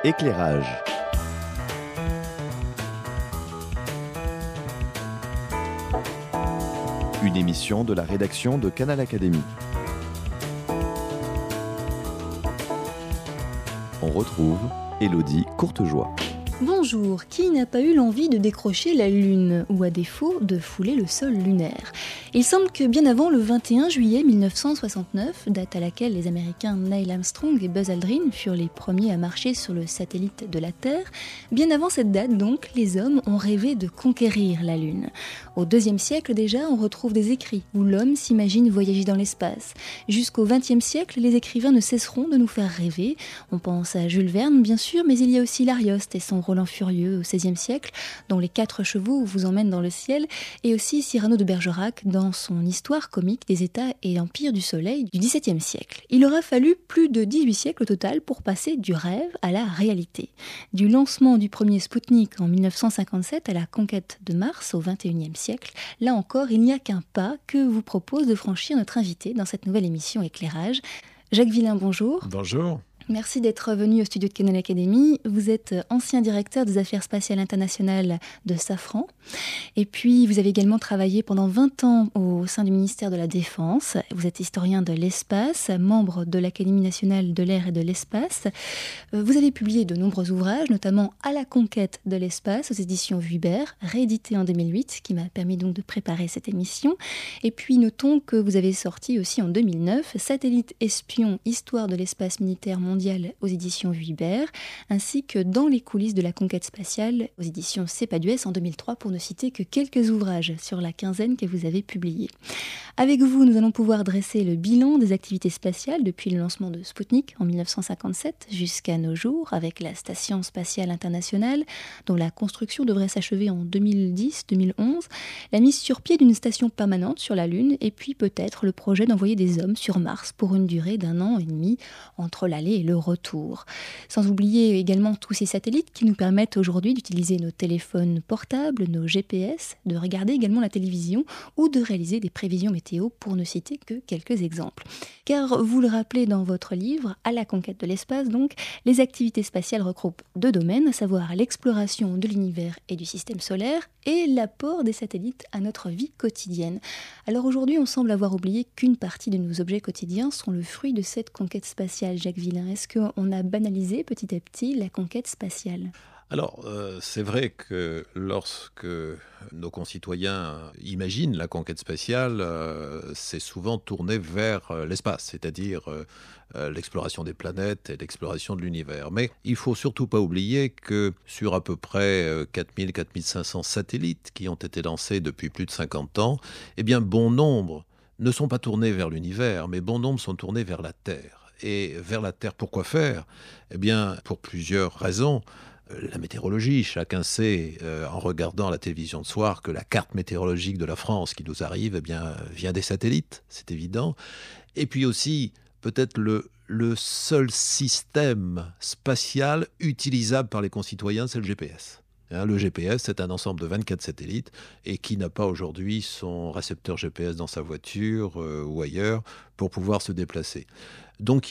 Éclairage. Une émission de la rédaction de Canal Académie. On retrouve Élodie Courtejoie. Bonjour, qui n'a pas eu l'envie de décrocher la Lune, ou à défaut de fouler le sol lunaire? Il semble que bien avant le 21 juillet 1969, date à laquelle les Américains Neil Armstrong et Buzz Aldrin furent les premiers à marcher sur le satellite de la Terre, bien avant cette date donc, les hommes ont rêvé de conquérir la Lune. Au IIe siècle déjà, on retrouve des écrits où l'homme s'imagine voyager dans l'espace. Jusqu'au XXe siècle, les écrivains ne cesseront de nous faire rêver. On pense à Jules Verne bien sûr, mais il y a aussi l'Arioste et son Roland Furieux au XVIe siècle, dont Les 4 chevaux vous emmènent dans le ciel, et aussi Cyrano de Bergerac dans son histoire comique des États et l'Empire du Soleil du XVIIe siècle. Il aura fallu plus de 18 siècles au total pour passer du rêve à la réalité. Du lancement du premier Spoutnik en 1957 à la conquête de Mars au XXIe siècle, là encore, il n'y a qu'un pas que vous propose de franchir notre invité dans cette nouvelle émission Éclairage. Jacques Villain, bonjour. Bonjour. Merci d'être venu au studio de Canal Académie. Vous êtes ancien directeur des affaires spatiales internationales de Safran. Et puis, vous avez également travaillé pendant 20 ans au sein du ministère de la Défense. Vous êtes historien de l'espace, membre de l'Académie nationale de l'air et de l'espace. Vous avez publié de nombreux ouvrages, notamment À la conquête de l'espace aux éditions Vuibert, réédité en 2008, qui m'a permis donc de préparer cette émission. Et puis, notons que vous avez sorti aussi en 2009 Satellite espion, histoire de l'espace militaire mondial aux éditions Vuibert, ainsi que Dans les coulisses de la conquête spatiale aux éditions CEPADUS en 2003, pour ne citer que quelques ouvrages sur la quinzaine que vous avez publiés. Avec vous, nous allons pouvoir dresser le bilan des activités spatiales depuis le lancement de Spoutnik en 1957 jusqu'à nos jours, avec la Station spatiale internationale, dont la construction devrait s'achever en 2010-2011, la mise sur pied d'une station permanente sur la Lune, et puis peut-être le projet d'envoyer des hommes sur Mars pour une durée d'1 an et demi entre l'aller et le retour. Sans oublier également tous ces satellites qui nous permettent aujourd'hui d'utiliser nos téléphones portables, nos GPS, de regarder également la télévision ou de réaliser des prévisions météo, pour ne citer que quelques exemples. Car vous le rappelez dans votre livre, À la conquête de l'espace donc, les activités spatiales regroupent 2 domaines, à savoir l'exploration de l'univers et du système solaire et l'apport des satellites à notre vie quotidienne. Alors aujourd'hui, on semble avoir oublié qu'une partie de nos objets quotidiens sont le fruit de cette conquête spatiale. Jacques Villain, est-ce qu'on a banalisé petit à petit la conquête spatiale ? Alors, c'est vrai que lorsque nos concitoyens imaginent la conquête spatiale, c'est souvent tourné vers l'espace, c'est-à-dire l'exploration des planètes et l'exploration de l'univers. Mais il ne faut surtout pas oublier que sur à peu près 4000-4500 satellites qui ont été lancés depuis plus de 50 ans, eh bien, bon nombre ne sont pas tournés vers l'univers, mais bon nombre sont tournés vers la Terre. Et vers la Terre, pourquoi faire ? Eh bien, pour plusieurs raisons. La météorologie, chacun sait, en regardant la télévision le soir, que la carte météorologique de la France qui nous arrive, eh bien, vient des satellites, c'est évident. Et puis aussi, peut-être le seul système spatial utilisable par les concitoyens, c'est le GPS. Le GPS, c'est un ensemble de 24 satellites, et qui n'a pas aujourd'hui son récepteur GPS dans sa voiture ou ailleurs pour pouvoir se déplacer. Donc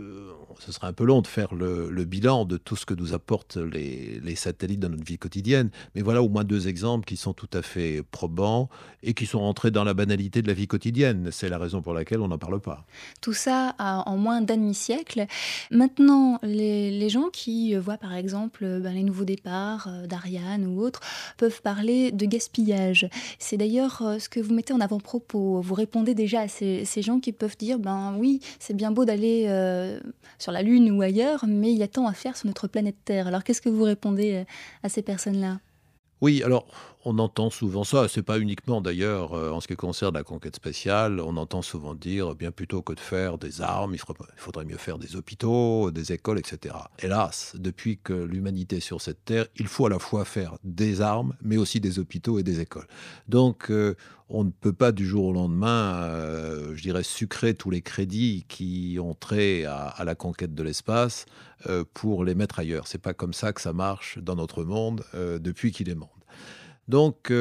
ce serait un peu long de faire le bilan de tout ce que nous apportent les satellites dans notre vie quotidienne, mais voilà au moins 2 exemples qui sont tout à fait probants et qui sont rentrés dans la banalité de la vie quotidienne. C'est la raison pour laquelle on n'en parle pas. Tout ça en moins d'un demi-siècle. Maintenant, les gens qui voient par exemple les nouveaux départs d'Ariane ou autres peuvent parler de gaspillage. C'est d'ailleurs ce que vous mettez en avant-propos. Vous répondez déjà à ces gens qui peuvent dire oui, c'est bien beau d'aller sur la Lune ou ailleurs, mais il y a tant à faire sur notre planète Terre. Alors qu'est-ce que vous répondez à ces personnes-là ? Oui, alors on entend souvent ça, c'est pas uniquement d'ailleurs en ce qui concerne la conquête spatiale, on entend souvent dire, bien plutôt que de faire des armes, il faudrait mieux faire des hôpitaux, des écoles, etc. Hélas, depuis que l'humanité est sur cette terre, il faut à la fois faire des armes, mais aussi des hôpitaux et des écoles. Donc on ne peut pas du jour au lendemain, sucrer tous les crédits qui ont trait à la conquête de l'espace pour les mettre ailleurs. C'est pas comme ça que ça marche dans notre monde depuis qu'il est monde. Donc,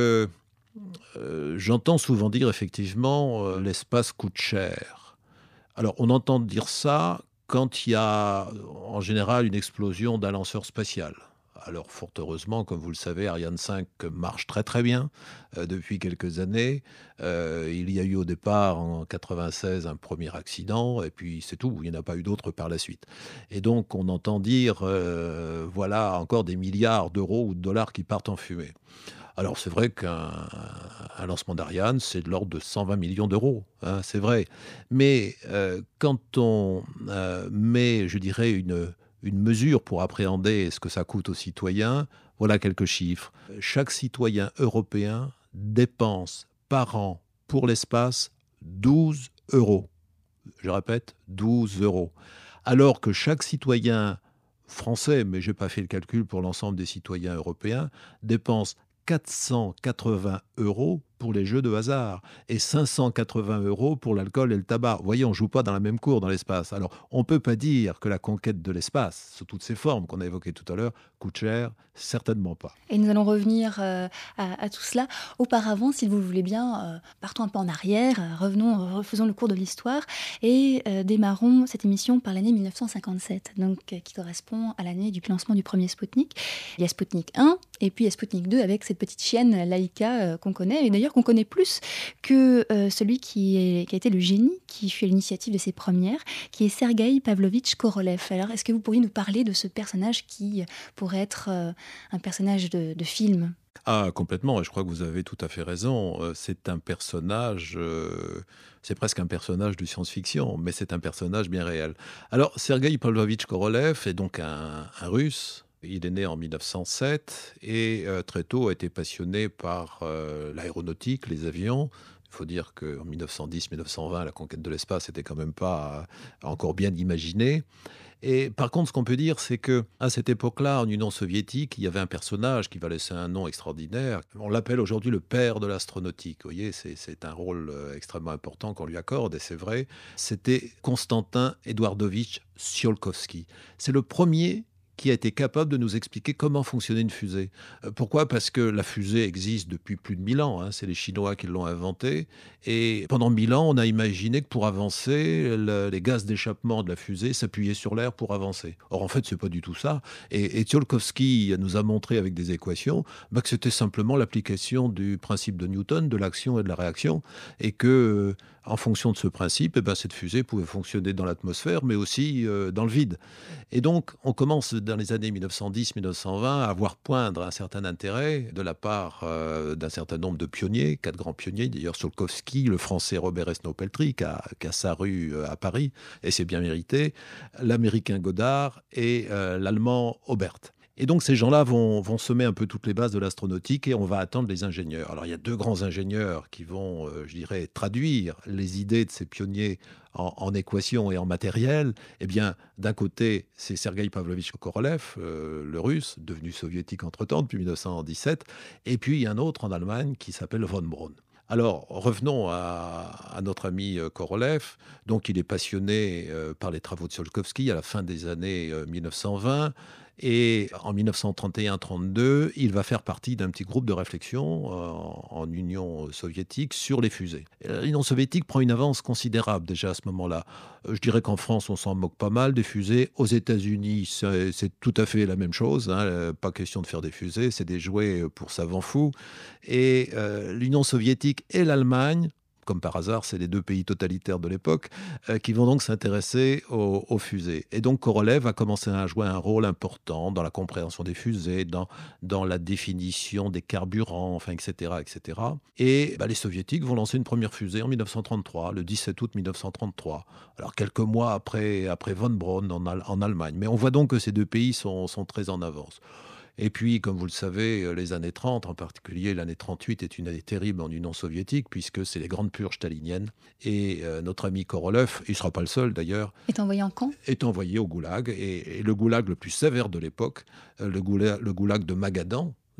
j'entends souvent dire effectivement l'espace coûte cher. Alors, on entend dire ça quand il y a en général une explosion d'un lanceur spatial. Alors, fort heureusement, comme vous le savez, Ariane 5 marche très très bien depuis quelques années. Il y a eu au départ, en 96, un premier accident, et puis c'est tout. Il n'y en a pas eu d'autres par la suite. Et donc, on entend dire, voilà, encore des milliards d'euros ou de dollars qui partent en fumée. Alors, c'est vrai qu'un lancement d'Ariane, c'est de l'ordre de 120 millions d'euros, hein, c'est vrai. Mais quand on met, je dirais, une mesure pour appréhender ce que ça coûte aux citoyens, voilà quelques chiffres. Chaque citoyen européen dépense par an pour l'espace 12 euros. Je répète, 12 euros. Alors que chaque citoyen français, mais je n'ai pas fait le calcul pour l'ensemble des citoyens européens, dépense 480 euros pour les jeux de hasard et 580 euros pour l'alcool et le tabac. Vous voyez, on ne joue pas dans la même cour dans l'espace. Alors, on ne peut pas dire que la conquête de l'espace, sous toutes ses formes qu'on a évoquées tout à l'heure, coûte cher, certainement pas. Et nous allons revenir à tout cela. Auparavant, si vous le voulez bien, partons un peu en arrière, refaisons le cours de l'histoire et démarrons cette émission par l'année 1957, donc, qui correspond à l'année du lancement du premier Spoutnik. Il y a Spoutnik 1 et puis il y a Spoutnik 2 avec cette petite chienne Laïka qu'on connaît, et d'ailleurs qu'on connaît plus que celui qui a été le génie qui fut à l'initiative de ces premières, qui est Sergueï Pavlovitch Korolev. Alors, est-ce que vous pourriez nous parler de ce personnage qui pourrait être un personnage de film? Ah, complètement, et je crois que vous avez tout à fait raison. C'est un personnage, c'est presque un personnage de science-fiction, mais c'est un personnage bien réel. Alors, Sergueï Pavlovitch Korolev est donc un Russe. Il est né en 1907 et très tôt a été passionné par l'aéronautique, les avions. Il faut dire qu'en 1910-1920, la conquête de l'espace n'était quand même pas encore bien imaginée. Et par contre, ce qu'on peut dire, c'est qu'à cette époque-là, en Union soviétique, il y avait un personnage qui va laisser un nom extraordinaire. On l'appelle aujourd'hui le père de l'astronautique. Vous voyez, c'est un rôle extrêmement important qu'on lui accorde, et c'est vrai. C'était Konstantin Eduardovitch Tsiolkovsky. C'est le premier qui a été capable de nous expliquer comment fonctionnait une fusée. Pourquoi ? Parce que la fusée existe depuis plus de 1000 ans, hein, c'est les Chinois qui l'ont inventée, et pendant 1000 ans, on a imaginé que pour avancer, les gaz d'échappement de la fusée s'appuyaient sur l'air pour avancer. Or, en fait, c'est pas du tout ça, et Tsiolkovsky nous a montré avec des équations que c'était simplement l'application du principe de Newton, de l'action et de la réaction, et que, en fonction de ce principe, cette fusée pouvait fonctionner dans l'atmosphère, mais aussi dans le vide. Et donc, on commence dans les années 1910-1920 à voir poindre un certain intérêt de la part d'un certain nombre de pionniers, 4 grands pionniers, d'ailleurs Tsiolkovsky, le français Robert Esnault-Peltry, qui a sa rue à Paris, et c'est bien mérité, l'américain Goddard et l'allemand Aubert. Et donc ces gens-là vont semer un peu toutes les bases de l'astronautique et on va attendre les ingénieurs. Alors il y a 2 grands ingénieurs qui vont, je dirais, traduire les idées de ces pionniers en équations et en matériel. Eh bien, d'un côté, c'est Sergueï Pavlovitch Korolev, le russe, devenu soviétique entre-temps, depuis 1917. Et puis il y a un autre en Allemagne qui s'appelle von Braun. Alors, revenons à notre ami Korolev. Donc, il est passionné par les travaux de Tsiolkovsky à la fin des années 1920. Et en 1931-32, il va faire partie d'un petit groupe de réflexion en Union soviétique sur les fusées. L'Union soviétique prend une avance considérable déjà à ce moment-là. Je dirais qu'en France, on s'en moque pas mal des fusées. Aux États-Unis, c'est tout à fait la même chose, hein. Pas question de faire des fusées, c'est des jouets pour savants fous. Et l'Union soviétique et l'Allemagne, comme par hasard, c'est les 2 pays totalitaires de l'époque, qui vont donc s'intéresser aux fusées. Et donc Korolev va commencer à jouer un rôle important dans la compréhension des fusées, dans la définition des carburants, enfin, etc. etc. Et les soviétiques vont lancer une première fusée en 1933, le 17 août 1933. Alors quelques mois après von Braun en Allemagne. Mais on voit donc que ces 2 pays sont très en avance. Et puis, comme vous le savez, les années 30, en particulier l'année 38, est une année terrible en Union soviétique, puisque c'est les grandes purges staliniennes. Et notre ami Korolev, il ne sera pas le seul d'ailleurs, Est envoyé en camp ? Est envoyé au goulag. Et le goulag le plus sévère de l'époque, le goulag de Magadan,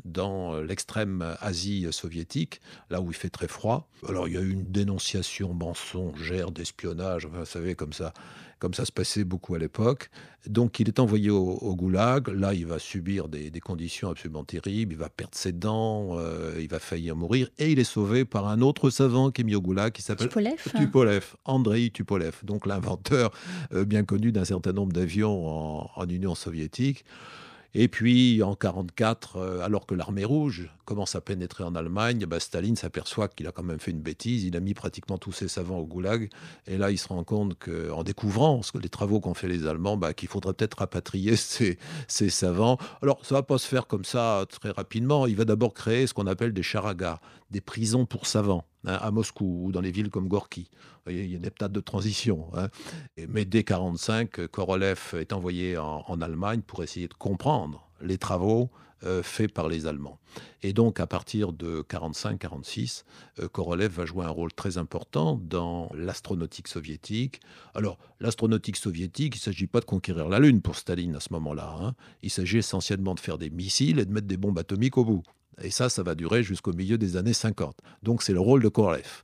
dans l'extrême Asie soviétique, là où il fait très froid. Alors il y a eu une dénonciation mensongère d'espionnage, enfin, vous savez, comme ça se passait beaucoup à l'époque. Donc il est envoyé au goulag. Là, il va subir des conditions absolument terribles. Il va perdre ses dents, il va faillir mourir. Et il est sauvé par un autre savant qui est mis au goulag, qui s'appelle Tupolev, Andrei Tupolev. Donc l'inventeur bien connu d'un certain nombre d'avions en Union soviétique. Et puis, en 1944, alors que l'armée rouge commence à pénétrer en Allemagne, Staline s'aperçoit qu'il a quand même fait une bêtise. Il a mis pratiquement tous ses savants au goulag. Et là, il se rend compte qu'en découvrant les travaux qu'ont fait les Allemands, qu'il faudrait peut-être rapatrier ces savants. Alors, ça ne va pas se faire comme ça très rapidement. Il va d'abord créer ce qu'on appelle des charagas, des prisons pour savants, à Moscou ou dans les villes comme Gorky. Vous voyez, il y a des étapes de transition. Mais dès 1945, Korolev est envoyé en Allemagne pour essayer de comprendre les travaux faits par les Allemands. Et donc, à partir de 1945-1946, Korolev va jouer un rôle très important dans l'astronautique soviétique. Alors, l'astronautique soviétique, il ne s'agit pas de conquérir la Lune pour Staline à ce moment-là. Il s'agit essentiellement de faire des missiles et de mettre des bombes atomiques au bout. Et ça va durer jusqu'au milieu des années 50. Donc, c'est le rôle de Korolev.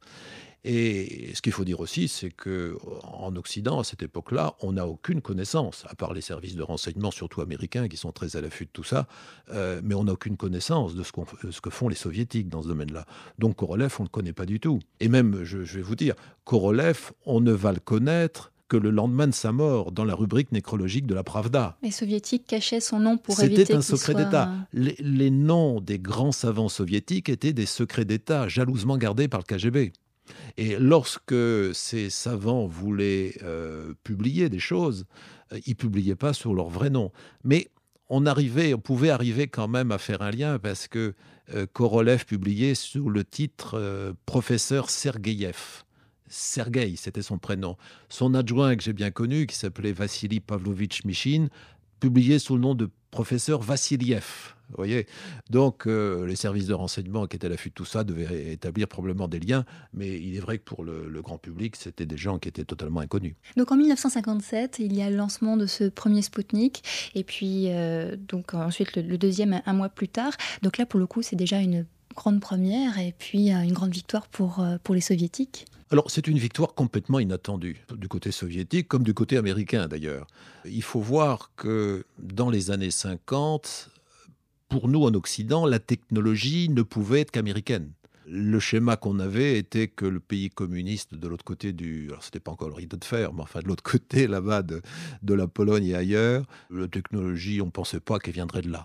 Et ce qu'il faut dire aussi, c'est qu'en Occident, à cette époque-là, on n'a aucune connaissance, à part les services de renseignement, surtout américains, qui sont très à l'affût de tout ça, mais on n'a aucune connaissance de ce que font les soviétiques dans ce domaine-là. Donc Korolev, on ne le connaît pas du tout. Et même, je vais vous dire, Korolev, on ne va le connaître que le lendemain de sa mort, dans la rubrique nécrologique de la Pravda. Les soviétiques cachaient son nom pour éviter qu'il soit... C'était un secret d'État. Les noms des grands savants soviétiques étaient des secrets d'État, jalousement gardés par le KGB. Et lorsque ces savants voulaient publier des choses, ils ne publiaient pas sur leur vrai nom. Mais on pouvait arriver quand même à faire un lien parce que Korolev publiait sous le titre professeur Sergeyev. Sergueï, c'était son prénom. Son adjoint que j'ai bien connu, qui s'appelait Vassili Pavlovitch Mishin, publiait sous le nom de professeur Vassiliev. Vous voyez, donc les services de renseignement qui étaient à l'affût de tout ça devaient établir probablement des liens, mais il est vrai que pour le grand public, c'était des gens qui étaient totalement inconnus. Donc en 1957, il y a le lancement de ce premier Spoutnik, et puis donc ensuite le deuxième un mois plus tard. Donc là, pour le coup, c'est déjà une grande première et puis une grande victoire pour les soviétiques. Alors, c'est une victoire complètement inattendue, du côté soviétique comme du côté américain d'ailleurs. Il faut voir que dans les années 50, pour nous en Occident, la technologie ne pouvait être qu'américaine. Le schéma qu'on avait était que le pays communiste de l'autre côté alors c'était pas encore le rideau de fer, mais enfin de l'autre côté là-bas de la Pologne et ailleurs, la technologie, on ne pensait pas qu'elle viendrait de là.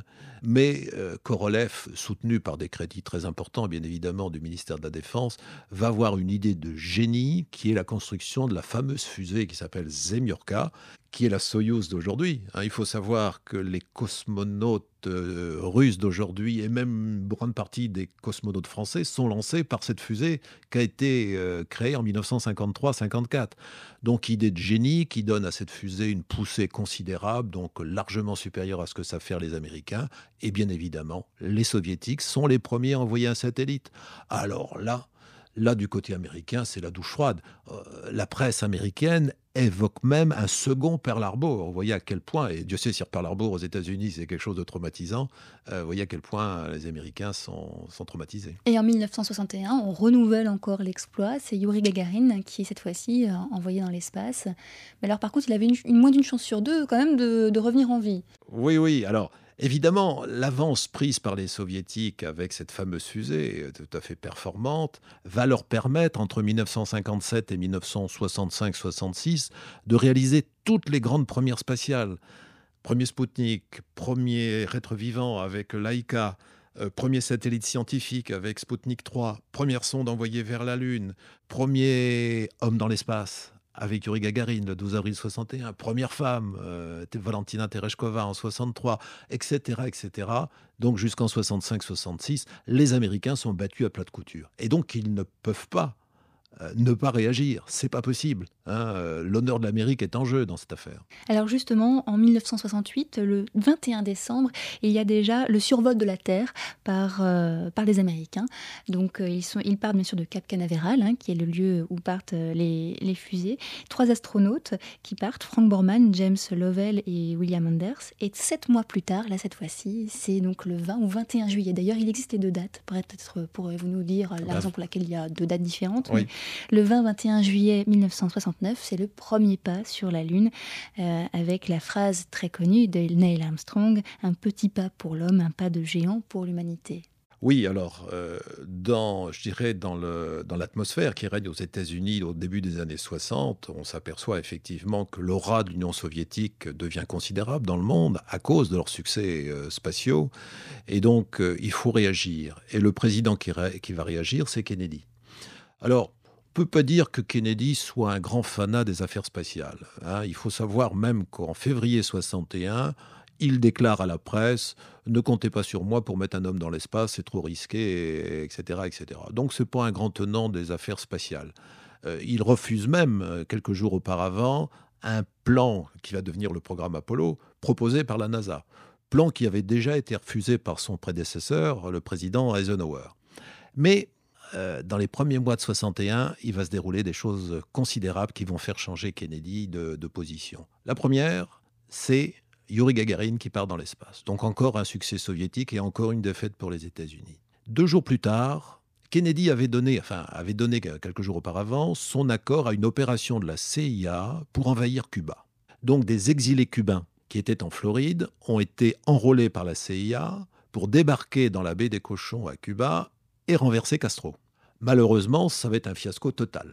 Mais Korolev, soutenu par des crédits très importants, bien évidemment, du ministère de la Défense, va avoir une idée de génie qui est la construction de la fameuse fusée qui s'appelle Zemyorka, qui est la Soyouz d'aujourd'hui. Il faut savoir que les cosmonautes russes d'aujourd'hui et même une grande partie des cosmonautes français sont lancés par cette fusée qui a été créée en 1953-54. Donc idée de génie qui donne à cette fusée une poussée considérable, donc largement supérieure à ce que savent faire les Américains. Et bien évidemment, les Soviétiques sont les premiers à envoyer un satellite. Alors là, du côté américain, c'est la douche froide. La presse américaine évoque même un second Pearl Harbor. Vous voyez à quel point, et Dieu sait si Pearl Harbor aux États-Unis c'est quelque chose de traumatisant, vous voyez à quel point les Américains sont traumatisés. Et en 1961, on renouvelle encore l'exploit. C'est Youri Gagarin qui est cette fois-ci envoyé dans l'espace. Mais alors par contre, il avait moins d'une chance sur deux quand même de revenir en vie. Oui, alors... Évidemment, l'avance prise par les Soviétiques avec cette fameuse fusée tout à fait performante va leur permettre, entre 1957 et 1965-66, de réaliser toutes les grandes premières spatiales. Premier Spoutnik, premier être vivant avec Laika, premier satellite scientifique avec Spoutnik 3, première sonde envoyée vers la Lune, premier homme dans l'espace avec Youri Gagarin le 12 avril 61, première femme, Valentina Tereshkova en 63, etc., etc. Donc jusqu'en 65-66, les Américains sont battus à plat de couture. Et donc ils ne peuvent pas ne pas réagir. C'est pas possible. L'honneur de l'Amérique est en jeu dans cette affaire. Alors justement, en 1968, le 21 décembre, il y a déjà le survol de la Terre par les Américains. Donc ils partent bien sûr de Cap Canaveral, qui est le lieu où partent les fusées. 3 astronautes qui partent, Frank Borman, James Lovell et William Anders. Et 7 mois plus tard, là cette fois-ci, c'est donc le 20 ou 21 juillet. D'ailleurs, il existe les 2 dates. Peut-être pourrez-vous nous dire la raison pour laquelle il y a 2 dates différentes. Oui. Le 20-21 juillet 1969, c'est le premier pas sur la Lune, avec la phrase très connue de Neil Armstrong, « Un petit pas pour l'homme, un pas de géant pour l'humanité ». Oui, alors, dans l'atmosphère qui règne aux États-Unis au début des années 60, on s'aperçoit effectivement que l'aura de l'Union soviétique devient considérable dans le monde à cause de leurs succès spatiaux. Et donc, il faut réagir. Et le président qui va réagir, c'est Kennedy. Alors, on ne peut pas dire que Kennedy soit un grand fanat des affaires spatiales. Il faut savoir même qu'en février 61, il déclare à la presse « Ne comptez pas sur moi pour mettre un homme dans l'espace, c'est trop risqué, etc. etc. » Donc ce n'est pas un grand tenant des affaires spatiales. Il refuse même, quelques jours auparavant, un plan qui va devenir le programme Apollo, proposé par la NASA. Plan qui avait déjà été refusé par son prédécesseur, le président Eisenhower. Mais dans les premiers mois de 61, il va se dérouler des choses considérables qui vont faire changer Kennedy de position. La première, c'est Youri Gagarin qui part dans l'espace. Donc encore un succès soviétique et encore une défaite pour les États-Unis. 2 jours plus tard, Kennedy avait donné quelques jours auparavant son accord à une opération de la CIA pour envahir Cuba. Donc des exilés cubains qui étaient en Floride ont été enrôlés par la CIA pour débarquer dans la baie des Cochons à Cuba et renverser Castro. Malheureusement, ça va être un fiasco total.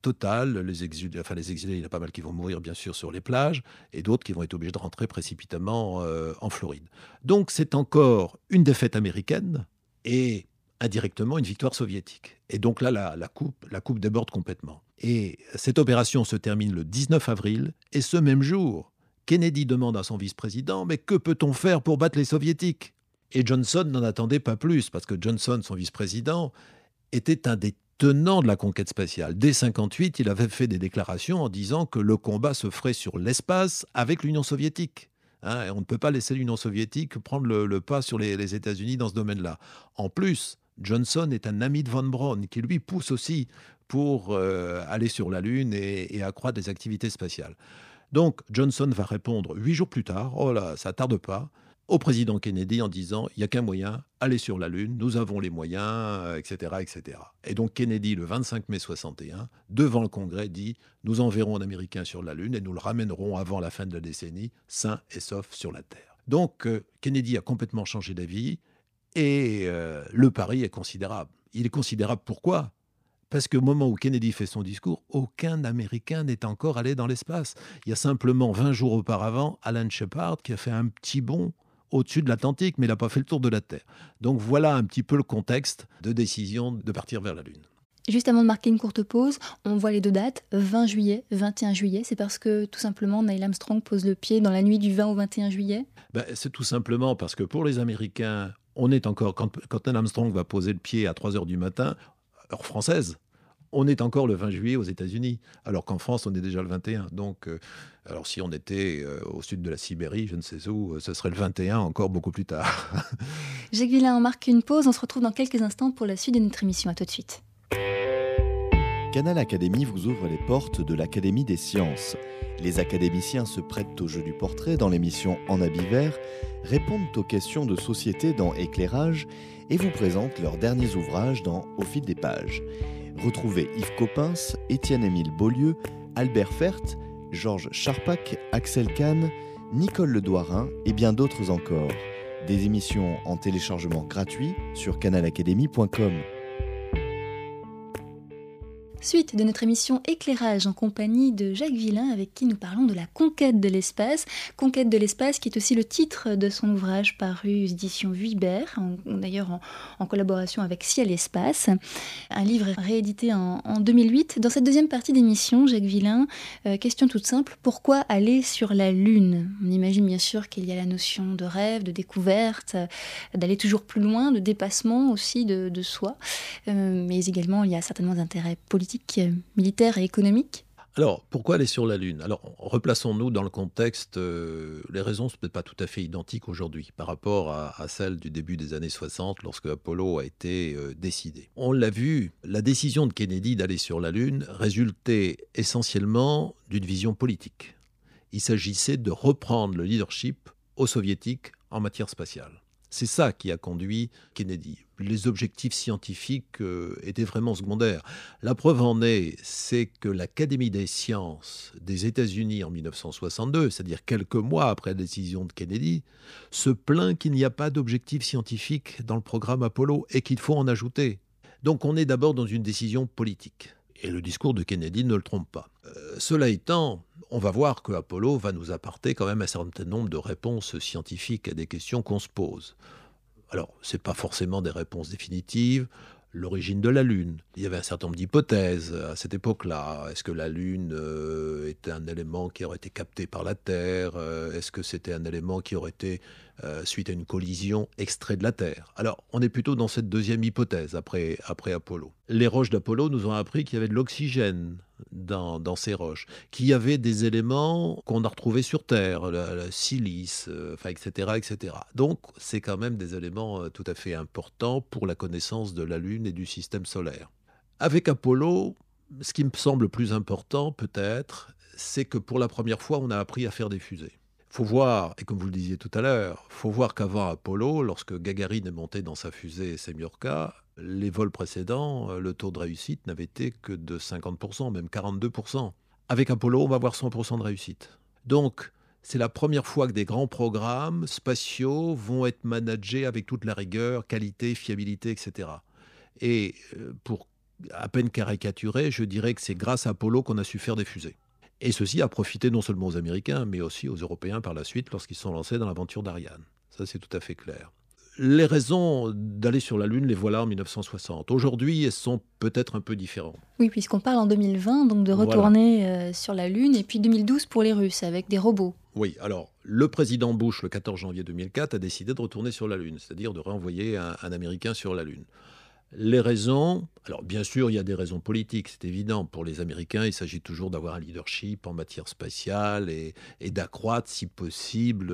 Les exilés, il y en a pas mal qui vont mourir bien sûr sur les plages et d'autres qui vont être obligés de rentrer précipitamment en Floride. Donc c'est encore une défaite américaine et indirectement une victoire soviétique. Et donc là, la coupe déborde complètement. Et cette opération se termine le 19 avril et ce même jour, Kennedy demande à son vice-président « Mais que peut-on faire pour battre les soviétiques ?» Et Johnson n'en attendait pas plus, parce que Johnson, son vice-président, était un des tenants de la conquête spatiale. Dès 1958, il avait fait des déclarations en disant que le combat se ferait sur l'espace avec l'Union soviétique. Et on ne peut pas laisser l'Union soviétique prendre le pas sur les États-Unis dans ce domaine-là. En plus, Johnson est un ami de Von Braun, qui lui pousse aussi pour aller sur la Lune et accroître les activités spatiales. Donc Johnson va répondre 8 jours plus tard, oh là, ça tarde pas, au président Kennedy en disant « il n'y a qu'un moyen, aller sur la Lune, nous avons les moyens, etc. etc. » Et donc Kennedy, le 25 mai 61, devant le Congrès, dit « nous enverrons un Américain sur la Lune et nous le ramènerons avant la fin de la décennie, sain et sauf sur la Terre. » Donc Kennedy a complètement changé d'avis et le pari est considérable. Il est considérable pourquoi ? Parce qu'au moment où Kennedy fait son discours, aucun Américain n'est encore allé dans l'espace. Il y a simplement 20 jours auparavant, Alan Shepard qui a fait un petit bond au-dessus de l'Atlantique, mais il n'a pas fait le tour de la Terre. Donc voilà un petit peu le contexte de décision de partir vers la Lune. Juste avant de marquer une courte pause, on voit les 2 dates, 20 juillet, 21 juillet. C'est parce que tout simplement Neil Armstrong pose le pied dans la nuit du 20 au 21 juillet ? C'est tout simplement parce que pour les Américains, on est encore, quand Neil Armstrong va poser le pied à 3h du matin, heure française, on est encore le 20 juillet aux États-Unis, alors qu'en France, on est déjà le 21. Donc, alors si on était au sud de la Sibérie, je ne sais où, ce serait le 21, encore beaucoup plus tard. Jacques Villain, on marque une pause. On se retrouve dans quelques instants pour la suite de notre émission. À tout de suite. Canal Académie vous ouvre les portes de l'Académie des sciences. Les académiciens se prêtent au jeu du portrait dans l'émission En habit vert, répondent aux questions de société dans Éclairage et vous présentent leurs derniers ouvrages dans Au fil des pages. Retrouvez Yves Coppens, Étienne-Émile Beaulieu, Albert Fert, Georges Charpak, Axel Kahn, Nicole Ledouarin et bien d'autres encore. Des émissions en téléchargement gratuit sur canalacadémie.com. Suite de notre émission Éclairage en compagnie de Jacques Villain avec qui nous parlons de la conquête de l'espace. Conquête de l'espace qui est aussi le titre de son ouvrage paru aux éditions Vuibert, d'ailleurs en collaboration avec Ciel Espace. Un livre réédité en 2008. Dans cette deuxième partie d'émission, Jacques Villain, question toute simple, pourquoi aller sur la Lune ? On imagine bien sûr qu'il y a la notion de rêve, de découverte, d'aller toujours plus loin, de dépassement aussi de soi, mais également il y a certainement des intérêts politiques politique, militaire et économique ? Alors, pourquoi aller sur la Lune ? Alors, replaçons-nous dans le contexte. Les raisons ne sont peut-être pas tout à fait identiques aujourd'hui par rapport à celles du début des années 60, lorsque Apollo a été décidé. On l'a vu, la décision de Kennedy d'aller sur la Lune résultait essentiellement d'une vision politique. Il s'agissait de reprendre le leadership aux soviétiques en matière spatiale. C'est ça qui a conduit Kennedy. Les objectifs scientifiques étaient vraiment secondaires. La preuve en est, c'est que l'Académie des sciences des États-Unis en 1962, c'est-à-dire quelques mois après la décision de Kennedy, se plaint qu'il n'y a pas d'objectifs scientifiques dans le programme Apollo et qu'il faut en ajouter. Donc on est d'abord dans une décision politique. Et le discours de Kennedy ne le trompe pas. Cela étant, on va voir que Apollo va nous apporter quand même un certain nombre de réponses scientifiques à des questions qu'on se pose. Alors, ce n'est pas forcément des réponses définitives. L'origine de la Lune. Il y avait un certain nombre d'hypothèses à cette époque-là. Est-ce que la Lune était un élément qui aurait été capté par la Terre ? Est-ce que c'était un élément qui aurait été, suite à une collision, extrait de la Terre ? Alors, on est plutôt dans cette deuxième hypothèse après Apollo. Les roches d'Apollo nous ont appris qu'il y avait de l'oxygène dans ces roches, qu'il y avait des éléments qu'on a retrouvés sur Terre, le silice, etc., etc. Donc, c'est quand même des éléments tout à fait importants pour la connaissance de la Lune et du système solaire. Avec Apollo, ce qui me semble le plus important, peut-être, c'est que pour la première fois, on a appris à faire des fusées. Il faut voir, et comme vous le disiez tout à l'heure, il faut voir qu'avant Apollo, lorsque Gagarine est monté dans sa fusée Semyorka, les vols précédents, le taux de réussite n'avait été que de 50%, même 42%. Avec Apollo, on va avoir 100% de réussite. Donc, c'est la première fois que des grands programmes spatiaux vont être managés avec toute la rigueur, qualité, fiabilité, etc. Et pour à peine caricaturer, je dirais que c'est grâce à Apollo qu'on a su faire des fusées. Et ceci a profité non seulement aux Américains, mais aussi aux Européens par la suite lorsqu'ils se sont lancés dans l'aventure d'Ariane. Ça, c'est tout à fait clair. Les raisons d'aller sur la Lune, les voilà en 1960. Aujourd'hui, elles sont peut-être un peu différentes. Oui, puisqu'on parle en 2020, donc de retourner sur la Lune, et puis 2012 pour les Russes, avec des robots. Oui, alors, le président Bush, le 14 janvier 2004, a décidé de retourner sur la Lune, c'est-à-dire de renvoyer un Américain sur la Lune. Les raisons, alors bien sûr, il y a des raisons politiques, c'est évident. Pour les Américains, il s'agit toujours d'avoir un leadership en matière spatiale et d'accroître, si possible,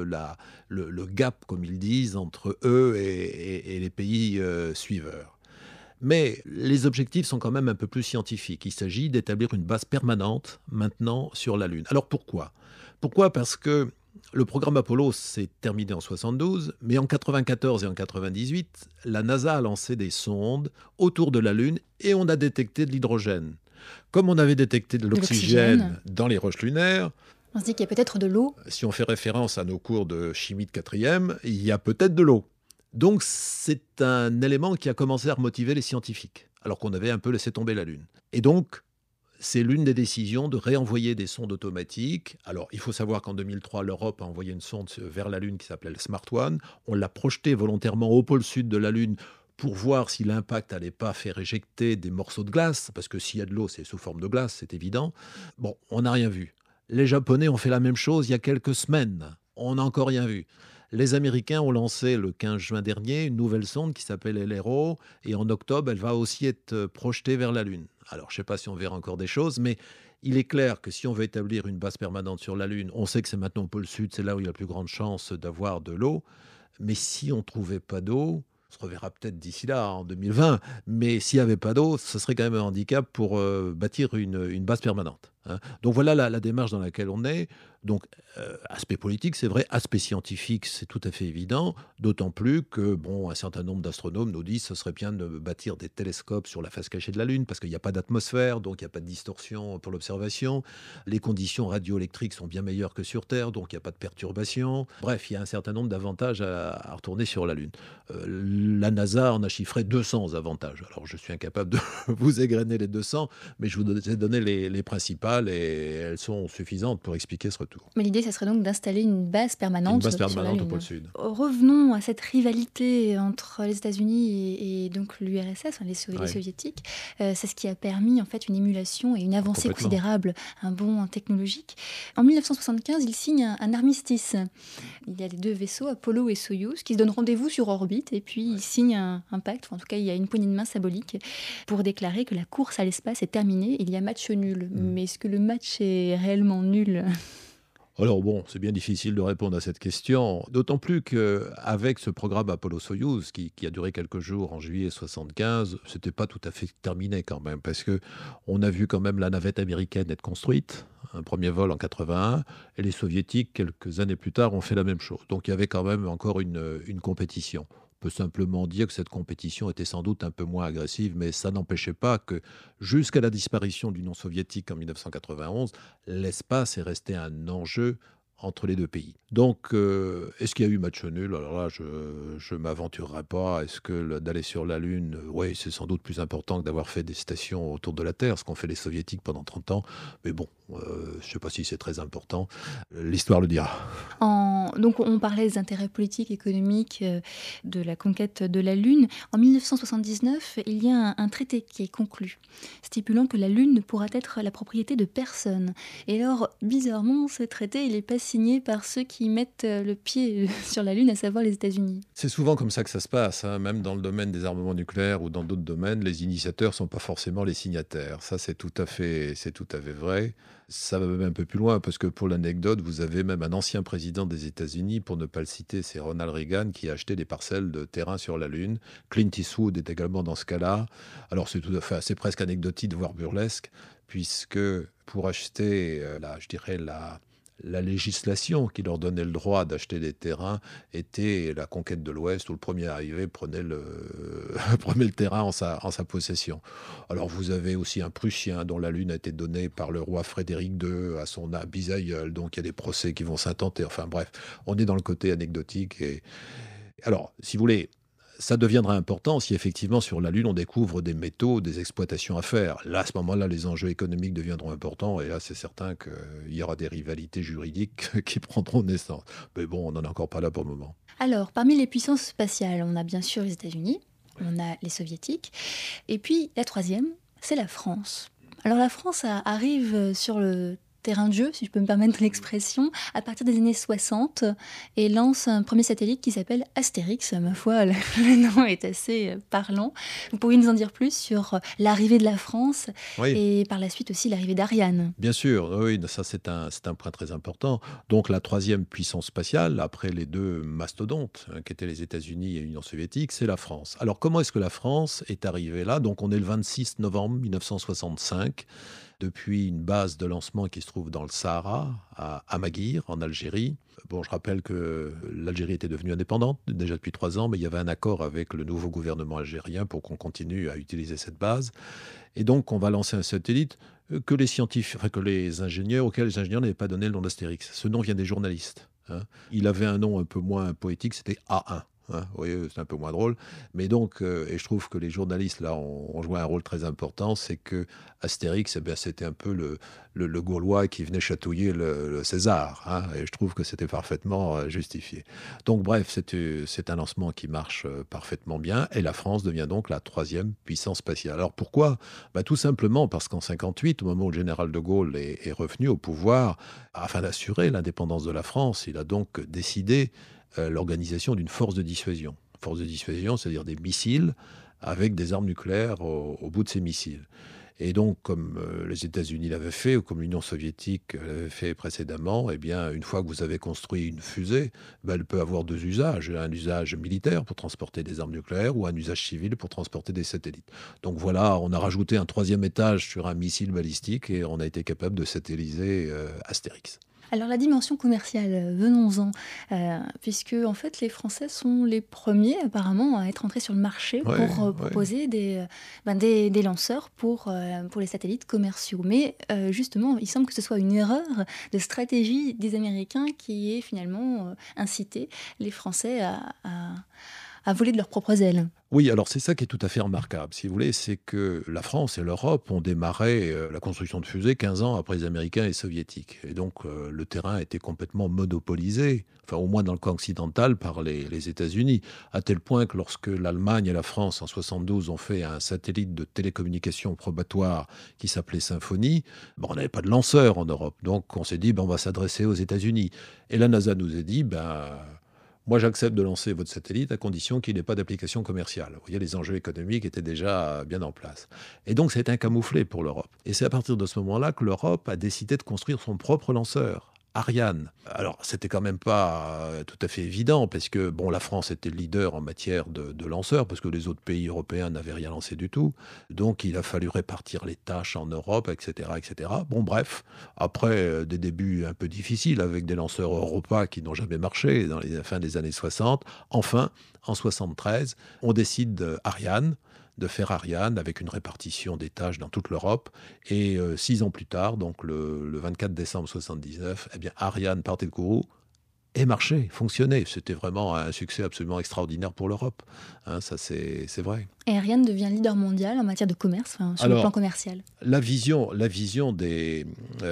le gap, comme ils disent, entre eux et les pays suiveurs. Mais les objectifs sont quand même un peu plus scientifiques. Il s'agit d'établir une base permanente maintenant sur la Lune. Alors pourquoi ? Pourquoi ? Parce que le programme Apollo s'est terminé en 1972, mais en 1994 et en 1998, la NASA a lancé des sondes autour de la Lune et on a détecté de l'hydrogène. Comme on avait détecté de l'oxygène dans les roches lunaires, on se dit qu'il y a peut-être de l'eau. Si on fait référence à nos cours de chimie de 4e, il y a peut-être de l'eau. Donc c'est un élément qui a commencé à remotiver les scientifiques, alors qu'on avait un peu laissé tomber la Lune. Et donc, c'est l'une des décisions de réenvoyer des sondes automatiques. Alors, il faut savoir qu'en 2003, l'Europe a envoyé une sonde vers la Lune qui s'appelait le Smart One. On l'a projetée volontairement au pôle sud de la Lune pour voir si l'impact n'allait pas faire éjecter des morceaux de glace, parce que s'il y a de l'eau, c'est sous forme de glace, c'est évident. Bon, on n'a rien vu. Les Japonais ont fait la même chose il y a quelques semaines. On n'a encore rien vu. Les Américains ont lancé le 15 juin dernier une nouvelle sonde qui s'appelle LRO, et en octobre, elle va aussi être projetée vers la Lune. Alors, je ne sais pas si on verra encore des choses, mais il est clair que si on veut établir une base permanente sur la Lune, on sait que c'est maintenant au pôle sud, c'est là où il y a la plus grande chance d'avoir de l'eau. Mais si on ne trouvait pas d'eau, on se reverra peut-être d'ici là, en 2020, mais s'il n'y avait pas d'eau, ce serait quand même un handicap pour bâtir une base permanente. Hein. Donc voilà la démarche dans laquelle on est. Donc, aspect politique, c'est vrai. Aspect scientifique, c'est tout à fait évident. D'autant plus que, un certain nombre d'astronomes nous disent que ce serait bien de bâtir des télescopes sur la face cachée de la Lune, parce qu'il n'y a pas d'atmosphère, donc il n'y a pas de distorsion pour l'observation. Les conditions radioélectriques sont bien meilleures que sur Terre, donc il n'y a pas de perturbation. Bref, il y a un certain nombre d'avantages à retourner sur la Lune. La NASA en a chiffré 200 avantages. Alors, je suis incapable de vous égrener les 200, mais je vous ai donné les principales. opérationnelles et elles sont suffisantes pour expliquer ce retour. Mais l'idée, ça serait donc d'installer une base permanente sur la Lune. Au pôle Sud. Revenons à cette rivalité entre les États-Unis et donc l'URSS, les soviétiques. C'est ce qui a permis en fait une émulation et une avancée considérable, un bond technologique. En 1975, il signe un armistice. Il y a les 2 vaisseaux, Apollo et Soyouz, qui se donnent rendez-vous sur orbite et puis ils signent un pacte, en tout cas il y a une poignée de main symbolique pour déclarer que la course à l'espace est terminée. Il y a match nul. Mais est-ce que le match est réellement nul ? Alors bon, c'est bien difficile de répondre à cette question, d'autant plus qu'avec ce programme Apollo-Soyouz, qui a duré quelques jours en juillet 1975, c'était pas tout à fait terminé quand même, parce qu'on a vu quand même la navette américaine être construite, un premier vol en 1981, et les soviétiques, quelques années plus tard, ont fait la même chose. Donc il y avait quand même encore une compétition. On peut simplement dire que cette compétition était sans doute un peu moins agressive, mais ça n'empêchait pas que, jusqu'à la disparition de l'Union soviétique en 1991, l'espace est resté un enjeu entre les 2 pays. Donc, est-ce qu'il y a eu match nul ? Alors là, je ne m'aventurerai pas. Est-ce que d'aller sur la Lune, oui, c'est sans doute plus important que d'avoir fait des stations autour de la Terre, ce qu'ont fait les Soviétiques pendant 30 ans. Mais bon, je ne sais pas si c'est très important. L'histoire le dira. Donc, on parlait des intérêts politiques, économiques de la conquête de la Lune. En 1979, il y a un traité qui est conclu, stipulant que la Lune ne pourra être la propriété de personne. Et alors, bizarrement, ce traité, il n'est pas signé par ceux qui mettent le pied sur la Lune, à savoir les États-Unis. C'est souvent comme ça que ça se passe, hein. Même dans le domaine des armements nucléaires ou dans d'autres domaines, les initiateurs ne sont pas forcément les signataires. Ça, c'est tout à fait vrai. Ça va même un peu plus loin, parce que pour l'anecdote, vous avez même un ancien président des États-Unis, pour ne pas le citer, c'est Ronald Reagan, qui a acheté des parcelles de terrain sur la Lune. Clint Eastwood est également dans ce cas-là. Alors c'est presque anecdotique, voire burlesque, puisque pour acheter la législation qui leur donnait le droit d'acheter des terrains était la conquête de l'Ouest, où le premier arrivé prenait le terrain en sa possession. Alors vous avez aussi un Prussien dont la Lune a été donnée par le roi Frédéric II à son bisaïeul, donc il y a des procès qui vont s'intenter. Enfin bref, on est dans le côté anecdotique. Alors, si vous voulez, ça deviendra important si effectivement sur la Lune on découvre des métaux, des exploitations à faire. Là, à ce moment-là, les enjeux économiques deviendront importants et là, c'est certain qu'il y aura des rivalités juridiques qui prendront naissance. Mais bon, on n'en est encore pas là pour le moment. Alors, parmi les puissances spatiales, on a bien sûr les États-Unis, on a les Soviétiques, et puis la troisième, c'est la France. Alors la France arrive sur le terrain de jeu, si je peux me permettre l'expression, à partir des années 60 et lance un premier satellite qui s'appelle Astérix. Ma foi, le nom est assez parlant. Vous pourriez nous en dire plus sur l'arrivée de la France et par la suite aussi l'arrivée d'Ariane? Bien sûr, oui, ça c'est un point très important. Donc la troisième puissance spatiale, après les 2 mastodontes, qui étaient les États-Unis et l'Union soviétique, c'est la France. Alors comment est-ce que la France est arrivée là ? Donc on est le 26 novembre 1965. Depuis une base de lancement qui se trouve dans le Sahara, à Amaguir, en Algérie. Bon, je rappelle que l'Algérie était devenue indépendante déjà depuis 3 ans, mais il y avait un accord avec le nouveau gouvernement algérien pour qu'on continue à utiliser cette base. Et donc, on va lancer un satellite auquel les ingénieurs n'avaient pas donné le nom d'Astérix. Ce nom vient des journalistes. Il avait un nom un peu moins poétique, c'était A1. Vous voyez, c'est un peu moins drôle. Mais donc, et je trouve que les journalistes, là, ont joué un rôle très important, c'est que Astérix, c'était un peu le Gaulois qui venait chatouiller le César. Et je trouve que c'était parfaitement justifié. Donc, bref, c'est un lancement qui marche parfaitement bien. Et la France devient donc la troisième puissance spatiale. Alors, pourquoi ? Tout simplement parce qu'en 1958, au moment où le général de Gaulle est revenu au pouvoir, afin d'assurer l'indépendance de la France, il a donc décidé l'organisation d'une force de dissuasion. Force de dissuasion, c'est-à-dire des missiles avec des armes nucléaires au bout de ces missiles. Et donc, comme les États-Unis l'avaient fait, ou comme l'Union soviétique l'avait fait précédemment, eh bien, une fois que vous avez construit une fusée, elle peut avoir 2 usages. Un usage militaire pour transporter des armes nucléaires ou un usage civil pour transporter des satellites. Donc voilà, on a rajouté un 3e étage sur un missile balistique et on a été capable de satelliser Astérix. Alors la dimension commerciale, venons-en, puisque en fait les Français sont les premiers apparemment à être entrés sur le marché pour proposer des lanceurs pour les satellites commerciaux. Mais justement, il semble que ce soit une erreur de stratégie des Américains qui ait finalement incité les Français voler de leurs propres ailes. Oui, alors c'est ça qui est tout à fait remarquable, si vous voulez, c'est que la France et l'Europe ont démarré la construction de fusées 15 ans après les Américains et les Soviétiques. Et donc le terrain a été complètement monopolisé, enfin au moins dans le camp occidental, par les États-Unis, à tel point que lorsque l'Allemagne et la France, en 72, ont fait un satellite de télécommunication probatoire qui s'appelait Symphonie, on n'avait pas de lanceur en Europe. Donc on s'est dit, on va s'adresser aux États-Unis. Et la NASA nous a dit, moi, j'accepte de lancer votre satellite à condition qu'il n'ait pas d'application commerciale. Vous voyez, les enjeux économiques étaient déjà bien en place. Et donc, c'est un camouflet pour l'Europe. Et c'est à partir de ce moment-là que l'Europe a décidé de construire son propre lanceur, Ariane. Alors, c'était quand même pas tout à fait évident, parce que, la France était le leader en matière de lanceurs, parce que les autres pays européens n'avaient rien lancé du tout. Donc, il a fallu répartir les tâches en Europe, etc., etc. Bref, après des débuts un peu difficiles, avec des lanceurs Europa qui n'ont jamais marché dans les fins des années 60, enfin, en 73, on décide de faire Ariane avec une répartition des tâches dans toute l'Europe. Et 6 ans plus tard, donc le 24 décembre 79, Ariane partait de Kourou et marchait, fonctionnait. C'était vraiment un succès absolument extraordinaire pour l'Europe. Ça, c'est vrai. Et Ariane devient leader mondial en matière de commerce, sur le plan commercial. La vision des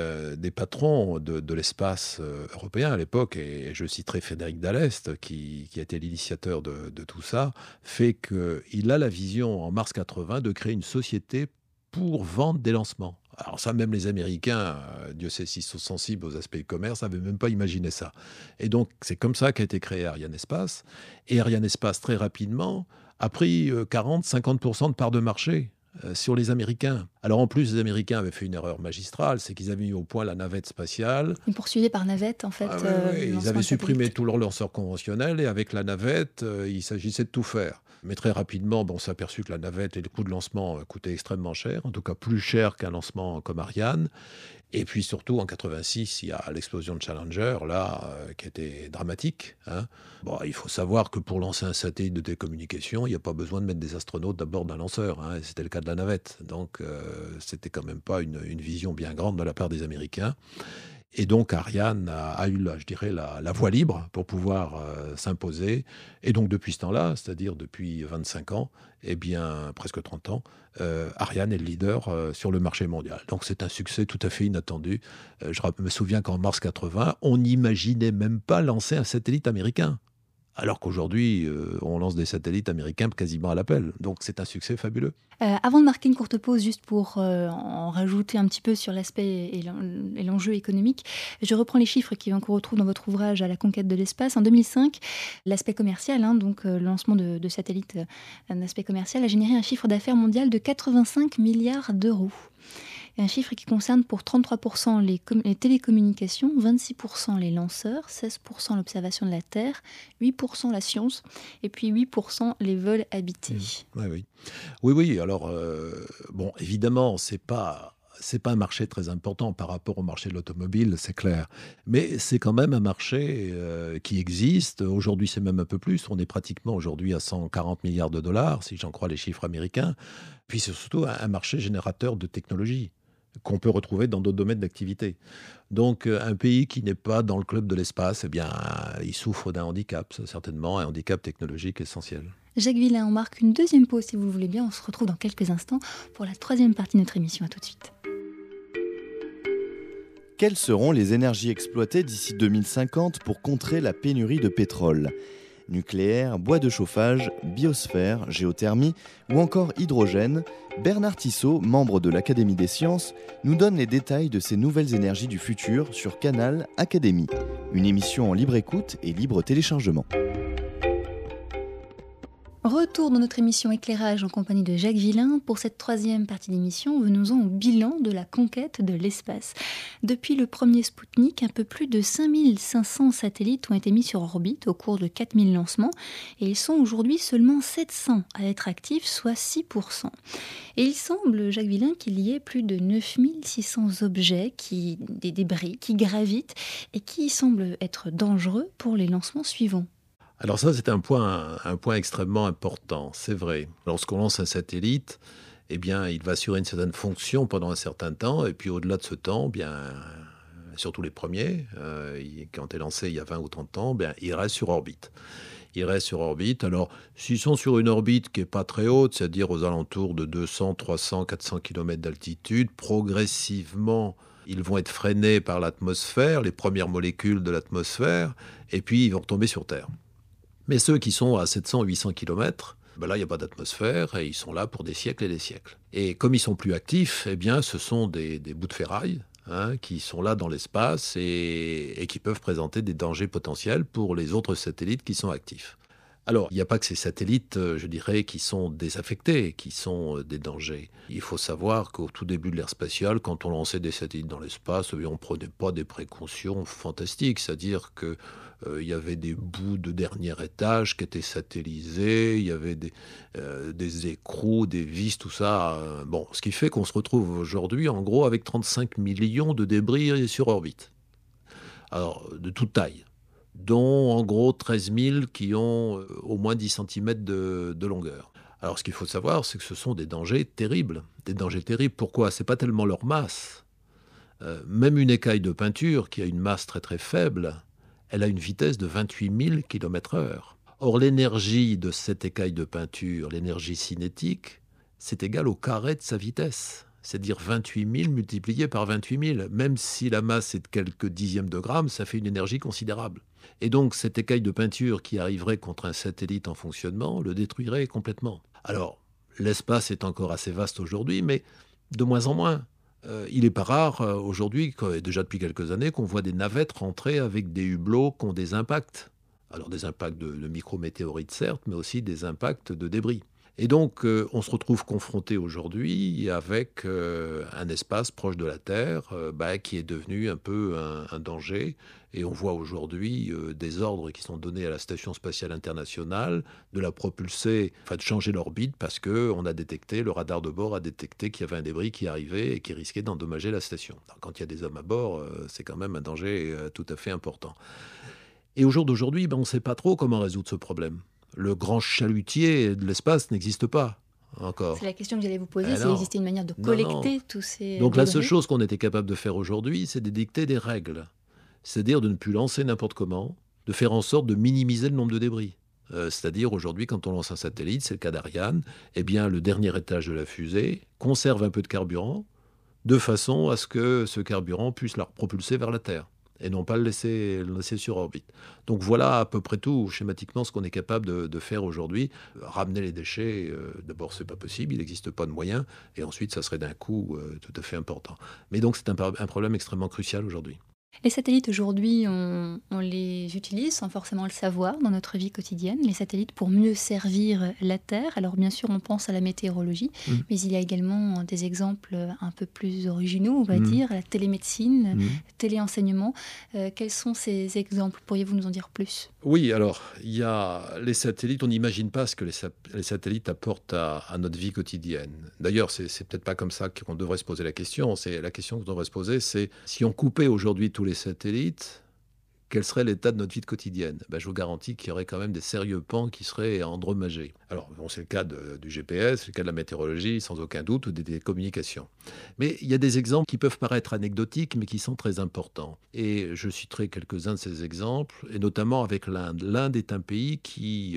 patrons de l'espace européen à l'époque, et je citerai Frédéric Dall'Est, qui a été l'initiateur de tout ça, fait qu'il a la vision, en mars 80, de créer une société pour vendre des lancements. Alors ça, même les Américains, Dieu sait s'ils sont sensibles aux aspects du commerce, n'avaient même pas imaginé ça. Et donc, c'est comme ça qu'a été créé Arianespace. Et Arianespace, très rapidement, a pris 40-50% de part de marché sur les Américains. Alors en plus, les Américains avaient fait une erreur magistrale, c'est qu'ils avaient mis au point la navette spatiale. Ils poursuivaient par navette, en fait. Ils avaient supprimé tous leurs lanceurs conventionnels, et avec la navette, il s'agissait de tout faire. Mais très rapidement, on s'est aperçu que la navette et le coût de lancement coûtaient extrêmement cher, en tout cas plus cher qu'un lancement comme Ariane. Et puis surtout, en 86, il y a l'explosion de Challenger, qui était dramatique. Il faut savoir que pour lancer un satellite de télécommunication, il n'y a pas besoin de mettre des astronautes à bord d'un lanceur. C'était le cas de la navette. Donc, c'était quand même pas une vision bien grande de la part des Américains. Et donc, Ariane a eu, la voie libre pour pouvoir s'imposer. Et donc, depuis ce temps-là, c'est-à-dire depuis 25 ans, presque 30 ans, Ariane est le leader sur le marché mondial. Donc, c'est un succès tout à fait inattendu. Je me souviens qu'en mars 80, on n'imaginait même pas lancer un satellite américain. Alors qu'aujourd'hui, on lance des satellites américains quasiment à l'appel. Donc, c'est un succès fabuleux. Avant de marquer une courte pause, juste pour en rajouter un petit peu sur l'aspect et l'enjeu économique, je reprends les chiffres qu'on retrouve dans votre ouvrage « À la conquête de l'espace ». En 2005, l'aspect commercial, le lancement de satellites, un aspect commercial, a généré un chiffre d'affaires mondial de 85 milliards d'euros. Un chiffre qui concerne pour 33% les télécommunications, 26% les lanceurs, 16% l'observation de la Terre, 8% la science et puis 8% les vols habités. Oui. Alors, évidemment, c'est pas un marché très important par rapport au marché de l'automobile, c'est clair. Mais c'est quand même un marché qui existe. Aujourd'hui, c'est même un peu plus. On est pratiquement aujourd'hui à 140 milliards de dollars, si j'en crois les chiffres américains. Puis c'est surtout un marché générateur de technologie qu'on peut retrouver dans d'autres domaines d'activité. Donc, un pays qui n'est pas dans le club de l'espace, il souffre d'un handicap, certainement, un handicap technologique essentiel. Jacques Villain, on marque une deuxième pause, si vous le voulez bien. On se retrouve dans quelques instants pour la troisième partie de notre émission. À tout de suite. Quelles seront les énergies exploitées d'ici 2050 pour contrer la pénurie de pétrole ? Nucléaire, bois de chauffage, biosphère, géothermie ou encore hydrogène, Bernard Tissot, membre de l'Académie des sciences, nous donne les détails de ces nouvelles énergies du futur sur Canal Académie, une émission en libre écoute et libre téléchargement. Retour dans notre émission Éclairage en compagnie de Jacques Villain. Pour cette troisième partie d'émission, venons-en au bilan de la conquête de l'espace. Depuis le premier Spoutnik, un peu plus de 5500 satellites ont été mis sur orbite au cours de 4000 lancements et ils sont aujourd'hui seulement 700 à être actifs, soit 6%. Et il semble, Jacques Villain, qu'il y ait plus de 9600 objets, des débris, qui gravitent et qui semblent être dangereux pour les lancements suivants. Alors ça, c'est un point extrêmement important, c'est vrai. Lorsqu'on lance un satellite, il va assurer une certaine fonction pendant un certain temps, et puis au-delà de ce temps, surtout les premiers, qui ont été lancés il y a 20 ou 30 ans, ils restent sur orbite. Ils restent sur orbite. Alors, s'ils sont sur une orbite qui n'est pas très haute, c'est-à-dire aux alentours de 200, 300, 400 km d'altitude, progressivement, ils vont être freinés par l'atmosphère, les premières molécules de l'atmosphère, et puis ils vont retomber sur Terre. Mais ceux qui sont à 700, 800 km, là, il n'y a pas d'atmosphère et ils sont là pour des siècles et des siècles. Et comme ils sont plus actifs, eh bien, ce sont des bouts de ferraille qui sont là dans l'espace et qui peuvent présenter des dangers potentiels pour les autres satellites qui sont actifs. Alors, il n'y a pas que ces satellites, je dirais, qui sont désaffectés, qui sont des dangers. Il faut savoir qu'au tout début de l'ère spatiale, quand on lançait des satellites dans l'espace, on ne prenait pas des précautions fantastiques, c'est-à-dire que il y avait des bouts de dernier étage qui étaient satellisés, il y avait des écrous, des vis, tout ça. Ce qui fait qu'on se retrouve aujourd'hui, en gros, avec 35 millions de débris sur orbite. Alors, de toute taille, dont en gros 13 000 qui ont au moins 10 cm de longueur. Alors, ce qu'il faut savoir, c'est que ce sont des dangers terribles. Des dangers terribles, pourquoi ? Ce n'est pas tellement leur masse. Même une écaille de peinture qui a une masse très très faible, elle a une vitesse de 28 000 km/h. Or, l'énergie de cette écaille de peinture, l'énergie cinétique, c'est égal au carré de sa vitesse. C'est-à-dire 28 000 multiplié par 28 000. Même si la masse est de quelques dixièmes de grammes, ça fait une énergie considérable. Et donc, cette écaille de peinture qui arriverait contre un satellite en fonctionnement le détruirait complètement. Alors, l'espace est encore assez vaste aujourd'hui, mais de moins en moins. Il n'est pas rare aujourd'hui, déjà depuis quelques années, qu'on voit des navettes rentrer avec des hublots qui ont des impacts. Alors des impacts de micrométéorites certes, mais aussi des impacts de débris. Et donc on se retrouve confronté aujourd'hui avec un espace proche de la Terre qui est devenu un peu un danger. Et on voit aujourd'hui des ordres qui sont donnés à la Station spatiale internationale de la propulser, de changer l'orbite parce que le radar de bord a détecté qu'il y avait un débris qui arrivait et qui risquait d'endommager la station. Alors, quand il y a des hommes à bord, c'est quand même un danger tout à fait important. Et au jour d'aujourd'hui, on ne sait pas trop comment résoudre ce problème. Le grand chalutier de l'espace n'existe pas encore. C'est la question que j'allais vous poser, s'il existait une manière de collecter tous ces Donc débris. La seule chose qu'on était capable de faire aujourd'hui, c'est d'édicter des règles. C'est-à-dire de ne plus lancer n'importe comment, de faire en sorte de minimiser le nombre de débris. C'est-à-dire aujourd'hui, quand on lance un satellite, c'est le cas d'Ariane, le dernier étage de la fusée conserve un peu de carburant, de façon à ce que ce carburant puisse la propulser vers la Terre, et non pas le laisser sur orbite. Donc voilà à peu près tout, schématiquement, ce qu'on est capable de faire aujourd'hui. Ramener les déchets, d'abord, c'est pas possible, il n'existe pas de moyens, et ensuite, ça serait d'un coût tout à fait important. Mais donc, c'est un problème extrêmement crucial aujourd'hui. Les satellites aujourd'hui, on les utilise sans forcément le savoir dans notre vie quotidienne. Les satellites pour mieux servir la Terre. Alors bien sûr, on pense à la météorologie, mais il y a également des exemples un peu plus originaux, on va dire, la télémédecine, téléenseignement. Quels sont ces exemples ? Pourriez-vous nous en dire plus ? Oui, alors, il y a les satellites, on n'imagine pas ce que les satellites apportent à notre vie quotidienne. D'ailleurs, c'est peut-être pas comme ça qu'on devrait se poser la question. La question qu'on devrait se poser, c'est si on coupait aujourd'hui tous les satellites, quel serait l'état de notre vie quotidienne ? Je vous garantis qu'il y aurait quand même des sérieux pans qui seraient endommagés. Alors, c'est le cas du GPS, c'est le cas de la météorologie, sans aucun doute, ou des communications. Mais il y a des exemples qui peuvent paraître anecdotiques, mais qui sont très importants. Et je citerai quelques-uns de ces exemples, et notamment avec l'Inde. L'Inde est un pays qui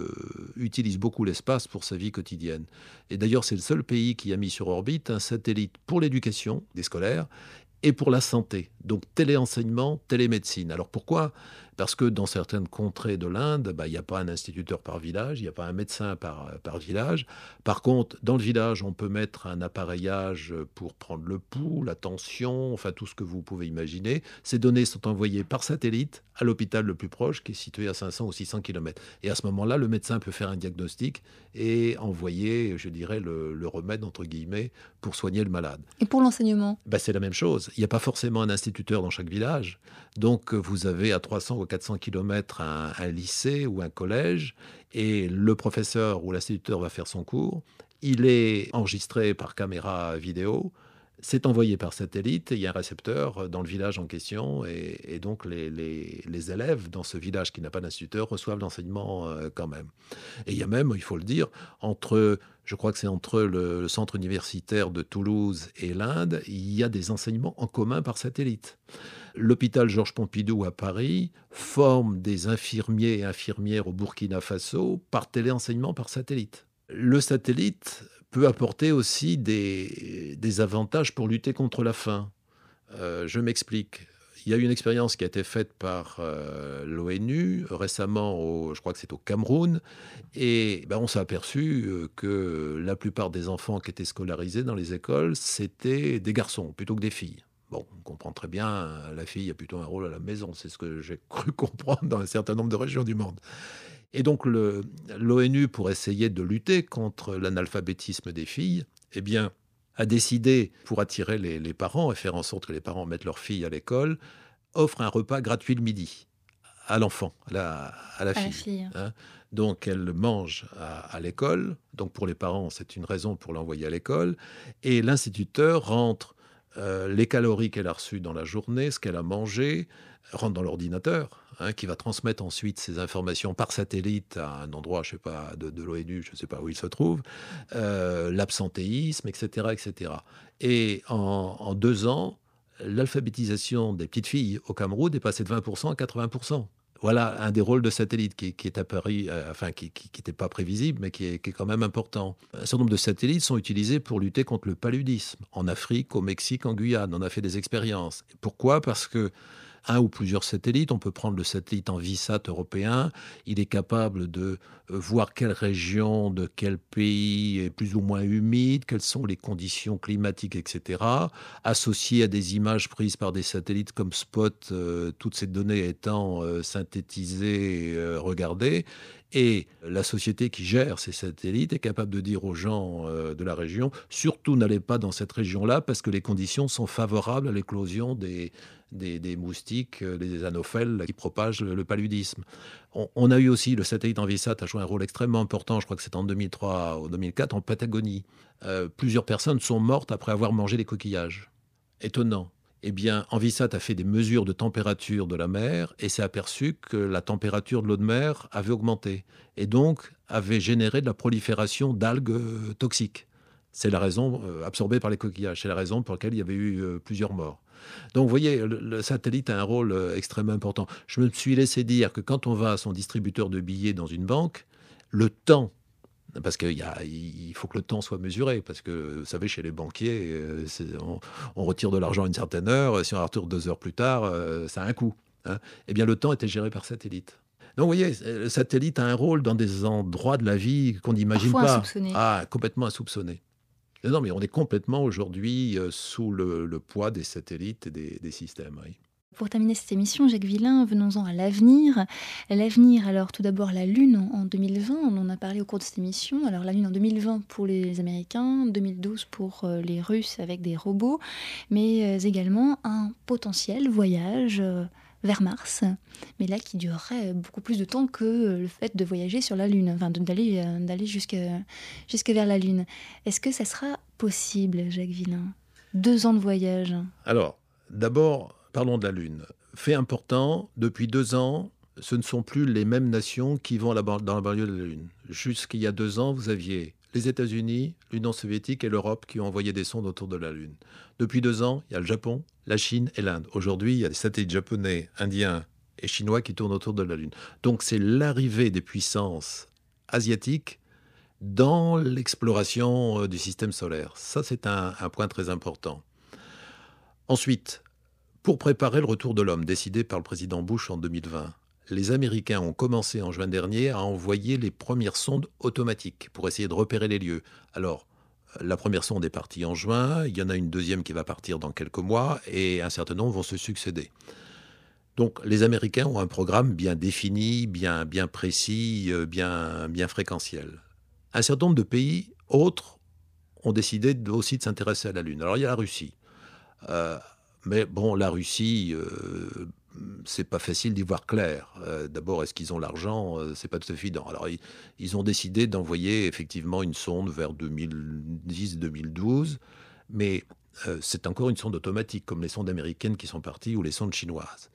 utilise beaucoup l'espace pour sa vie quotidienne. Et d'ailleurs, c'est le seul pays qui a mis sur orbite un satellite pour l'éducation des scolaires, et pour la santé, donc téléenseignement, télémédecine. Alors pourquoi ? Parce que dans certaines contrées de l'Inde, il n'y a pas un instituteur par village, il n'y a pas un médecin par village. Par contre, dans le village, on peut mettre un appareillage pour prendre le pouls, la tension, enfin tout ce que vous pouvez imaginer. Ces données sont envoyées par satellite à l'hôpital le plus proche, qui est situé à 500 ou 600 km. Et à ce moment-là, le médecin peut faire un diagnostic et envoyer, je dirais, le remède, entre guillemets, pour soigner le malade. Et pour l'enseignement ? C'est la même chose. Il n'y a pas forcément un instituteur dans chaque village. Donc, vous avez à 300 ou 400 km un lycée ou un collège, et le professeur ou l'instituteur va faire son cours. Il est enregistré par caméra vidéo. C'est envoyé par satellite, et il y a un récepteur dans le village en question, et donc les élèves dans ce village qui n'a pas d'instituteur reçoivent l'enseignement quand même. Et il y a même, il faut le dire, je crois que c'est entre le centre universitaire de Toulouse et l'Inde, il y a des enseignements en commun par satellite. L'hôpital Georges Pompidou à Paris forme des infirmiers et infirmières au Burkina Faso par téléenseignement par satellite. Le satellite peut apporter aussi des avantages pour lutter contre la faim. Je m'explique. Il y a eu une expérience qui a été faite par l'ONU récemment, je crois que c'est au Cameroun, et on s'est aperçu que la plupart des enfants qui étaient scolarisés dans les écoles, c'était des garçons plutôt que des filles. Bon, on comprend très bien, la fille a plutôt un rôle à la maison, c'est ce que j'ai cru comprendre dans un certain nombre de régions du monde. Et donc l'ONU, pour essayer de lutter contre l'analphabétisme des filles, eh bien, a décidé, pour attirer les parents et faire en sorte que les parents mettent leurs filles à l'école, offre un repas gratuit le midi à l'enfant, à la fille. Hein. Donc elle mange à l'école. Donc pour les parents, c'est une raison pour l'envoyer à l'école. Et l'instituteur rentre les calories qu'elle a reçues dans la journée, ce qu'elle a mangé, rentre dans l'ordinateur, qui va transmettre ensuite ces informations par satellite à un endroit, je sais pas, de l'ONU, je ne sais pas où il se trouve, l'absentéisme, etc., etc. Et en 2 ans, l'alphabétisation des petites filles au Cameroun est passée de 20% à 80%. Voilà un des rôles de satellite qui est apparu, qui n'était pas prévisible, mais qui est quand même important. Un certain nombre de satellites sont utilisés pour lutter contre le paludisme. En Afrique, au Mexique, en Guyane, on a fait des expériences. Pourquoi ? Parce que un ou plusieurs satellites, on peut prendre le satellite Envisat européen, il est capable de voir quelle région de quel pays est plus ou moins humide, quelles sont les conditions climatiques, etc., associé à des images prises par des satellites comme Spot, toutes ces données étant synthétisées et regardées. Et la société qui gère ces satellites est capable de dire aux gens de la région, surtout n'allez pas dans cette région-là parce que les conditions sont favorables à l'éclosion des moustiques, des anophèles qui propagent le paludisme. On a eu aussi, le satellite Envisat a joué un rôle extrêmement important, je crois que c'est en 2003 ou 2004, en Patagonie. Plusieurs personnes sont mortes après avoir mangé des coquillages. Étonnant. Eh bien, Envisat a fait des mesures de température de la mer et s'est aperçu que la température de l'eau de mer avait augmenté et donc avait généré de la prolifération d'algues toxiques. C'est la raison, absorbée par les coquillages, c'est la raison pour laquelle il y avait eu plusieurs morts. Donc, vous voyez, le satellite a un rôle extrêmement important. Je me suis laissé dire que quand on va à son distributeur de billets dans une banque, le temps, parce qu'il faut que le temps soit mesuré, parce que, vous savez, chez les banquiers, on retire de l'argent à une certaine heure, si on retire 2 heures plus tard, ça a un coût. Eh bien, le temps était géré par satellite. Donc, vous voyez, le satellite a un rôle dans des endroits de la vie qu'on n'imagine pas. Insoupçonné. Complètement insoupçonné. Non, mais on est complètement aujourd'hui sous le poids des satellites et des systèmes. Oui. Pour terminer cette émission, Jacques Villain, venons-en à l'avenir. L'avenir, alors tout d'abord la Lune en 2020, on en a parlé au cours de cette émission. Alors la Lune en 2020 pour les Américains, 2012 pour les Russes avec des robots, mais également un potentiel voyage vers Mars, mais là qui durerait beaucoup plus de temps que le fait de voyager sur la Lune, enfin d'aller jusque vers la Lune. Est-ce que ça sera possible, Jacques Villain ? 2 ans de voyage. Alors, d'abord, parlons de la Lune. Fait important, depuis 2 ans, ce ne sont plus les mêmes nations qui vont dans la banlieue de la Lune. Jusqu'il y a 2 ans, vous aviez les États-Unis, l'Union soviétique et l'Europe qui ont envoyé des sondes autour de la Lune. Depuis 2 ans, il y a le Japon, la Chine et l'Inde. Aujourd'hui, il y a des satellites japonais, indiens et chinois qui tournent autour de la Lune. Donc c'est l'arrivée des puissances asiatiques dans l'exploration du système solaire. Ça, c'est un point très important. Ensuite, pour préparer le retour de l'homme décidé par le président Bush en 2020, les Américains ont commencé en juin dernier à envoyer les premières sondes automatiques pour essayer de repérer les lieux. Alors, la première sonde est partie en juin, il y en a une deuxième qui va partir dans quelques mois et un certain nombre vont se succéder. Donc, les Américains ont un programme bien défini, bien précis, bien fréquentiel. Un certain nombre de pays autres ont décidé aussi de s'intéresser à la Lune. Alors, il y a la Russie. Mais bon, la Russie, c'est pas facile d'y voir clair. D'abord, est-ce qu'ils ont l'argent ? C'est pas tout à fait évident. Alors, ils ont décidé d'envoyer effectivement une sonde vers 2010-2012, mais c'est encore une sonde automatique, comme les sondes américaines qui sont parties ou les sondes chinoises.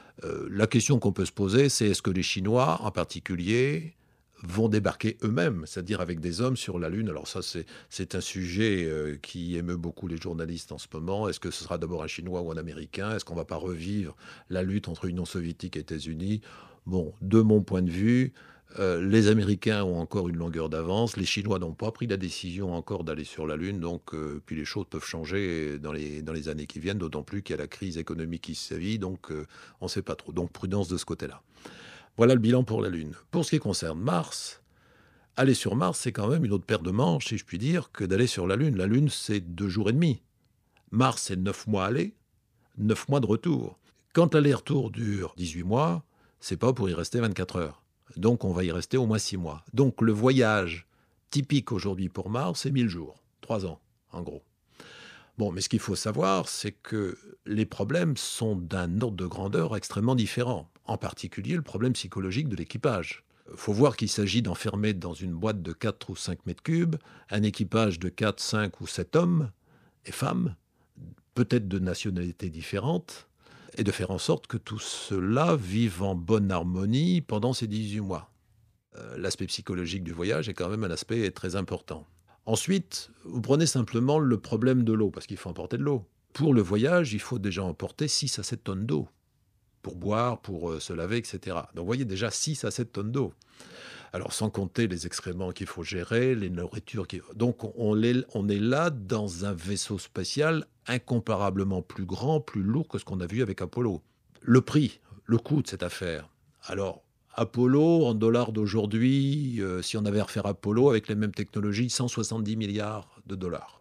La question qu'on peut se poser, c'est est-ce que les Chinois, en particulier, vont débarquer eux-mêmes, c'est-à-dire avec des hommes sur la Lune? Alors ça, c'est un sujet qui émeut beaucoup les journalistes en ce moment. Est-ce que ce sera d'abord un Chinois ou un Américain? Est-ce qu'on ne va pas revivre la lutte entre Union soviétique et États-Unis? Bon, de mon point de vue, les Américains ont encore une longueur d'avance. Les Chinois n'ont pas pris la décision encore d'aller sur la Lune. Donc, puis les choses peuvent changer dans les années qui viennent, d'autant plus qu'il y a la crise économique qui sévit. Donc, on ne sait pas trop. Donc, prudence de ce côté-là. Voilà le bilan pour la Lune. Pour ce qui concerne Mars, aller sur Mars, c'est quand même une autre paire de manches, si je puis dire, que d'aller sur la Lune. La Lune, c'est 2 jours et demi. Mars, c'est 9 mois aller, 9 mois de retour. Quand l'aller-retour dure 18 mois, c'est pas pour y rester 24 heures. Donc, on va y rester au moins 6 mois. Donc, le voyage typique aujourd'hui pour Mars, c'est 1000 jours, 3 ans, en gros. Bon, mais ce qu'il faut savoir, c'est que les problèmes sont d'un ordre de grandeur extrêmement différent. En particulier, le problème psychologique de l'équipage. Il faut voir qu'il s'agit d'enfermer dans une boîte de 4 ou 5 mètres cubes un équipage de 4, 5 ou 7 hommes et femmes, peut-être de nationalités différentes, et de faire en sorte que tout cela vive en bonne harmonie pendant ces 18 mois. L'aspect psychologique du voyage est quand même un aspect très important. Ensuite, vous prenez simplement le problème de l'eau, parce qu'il faut emporter de l'eau. Pour le voyage, il faut déjà emporter 6 à 7 tonnes d'eau, pour boire, pour se laver, etc. Donc vous voyez déjà 6 à 7 tonnes d'eau. Alors sans compter les excréments qu'il faut gérer, les nourritures. Donc on est là dans un vaisseau spatial incomparablement plus grand, plus lourd que ce qu'on a vu avec Apollo. Le prix, le coût de cette affaire. Alors, Apollo, en dollars d'aujourd'hui, si on avait à refaire Apollo avec les mêmes technologies, 170 milliards de dollars.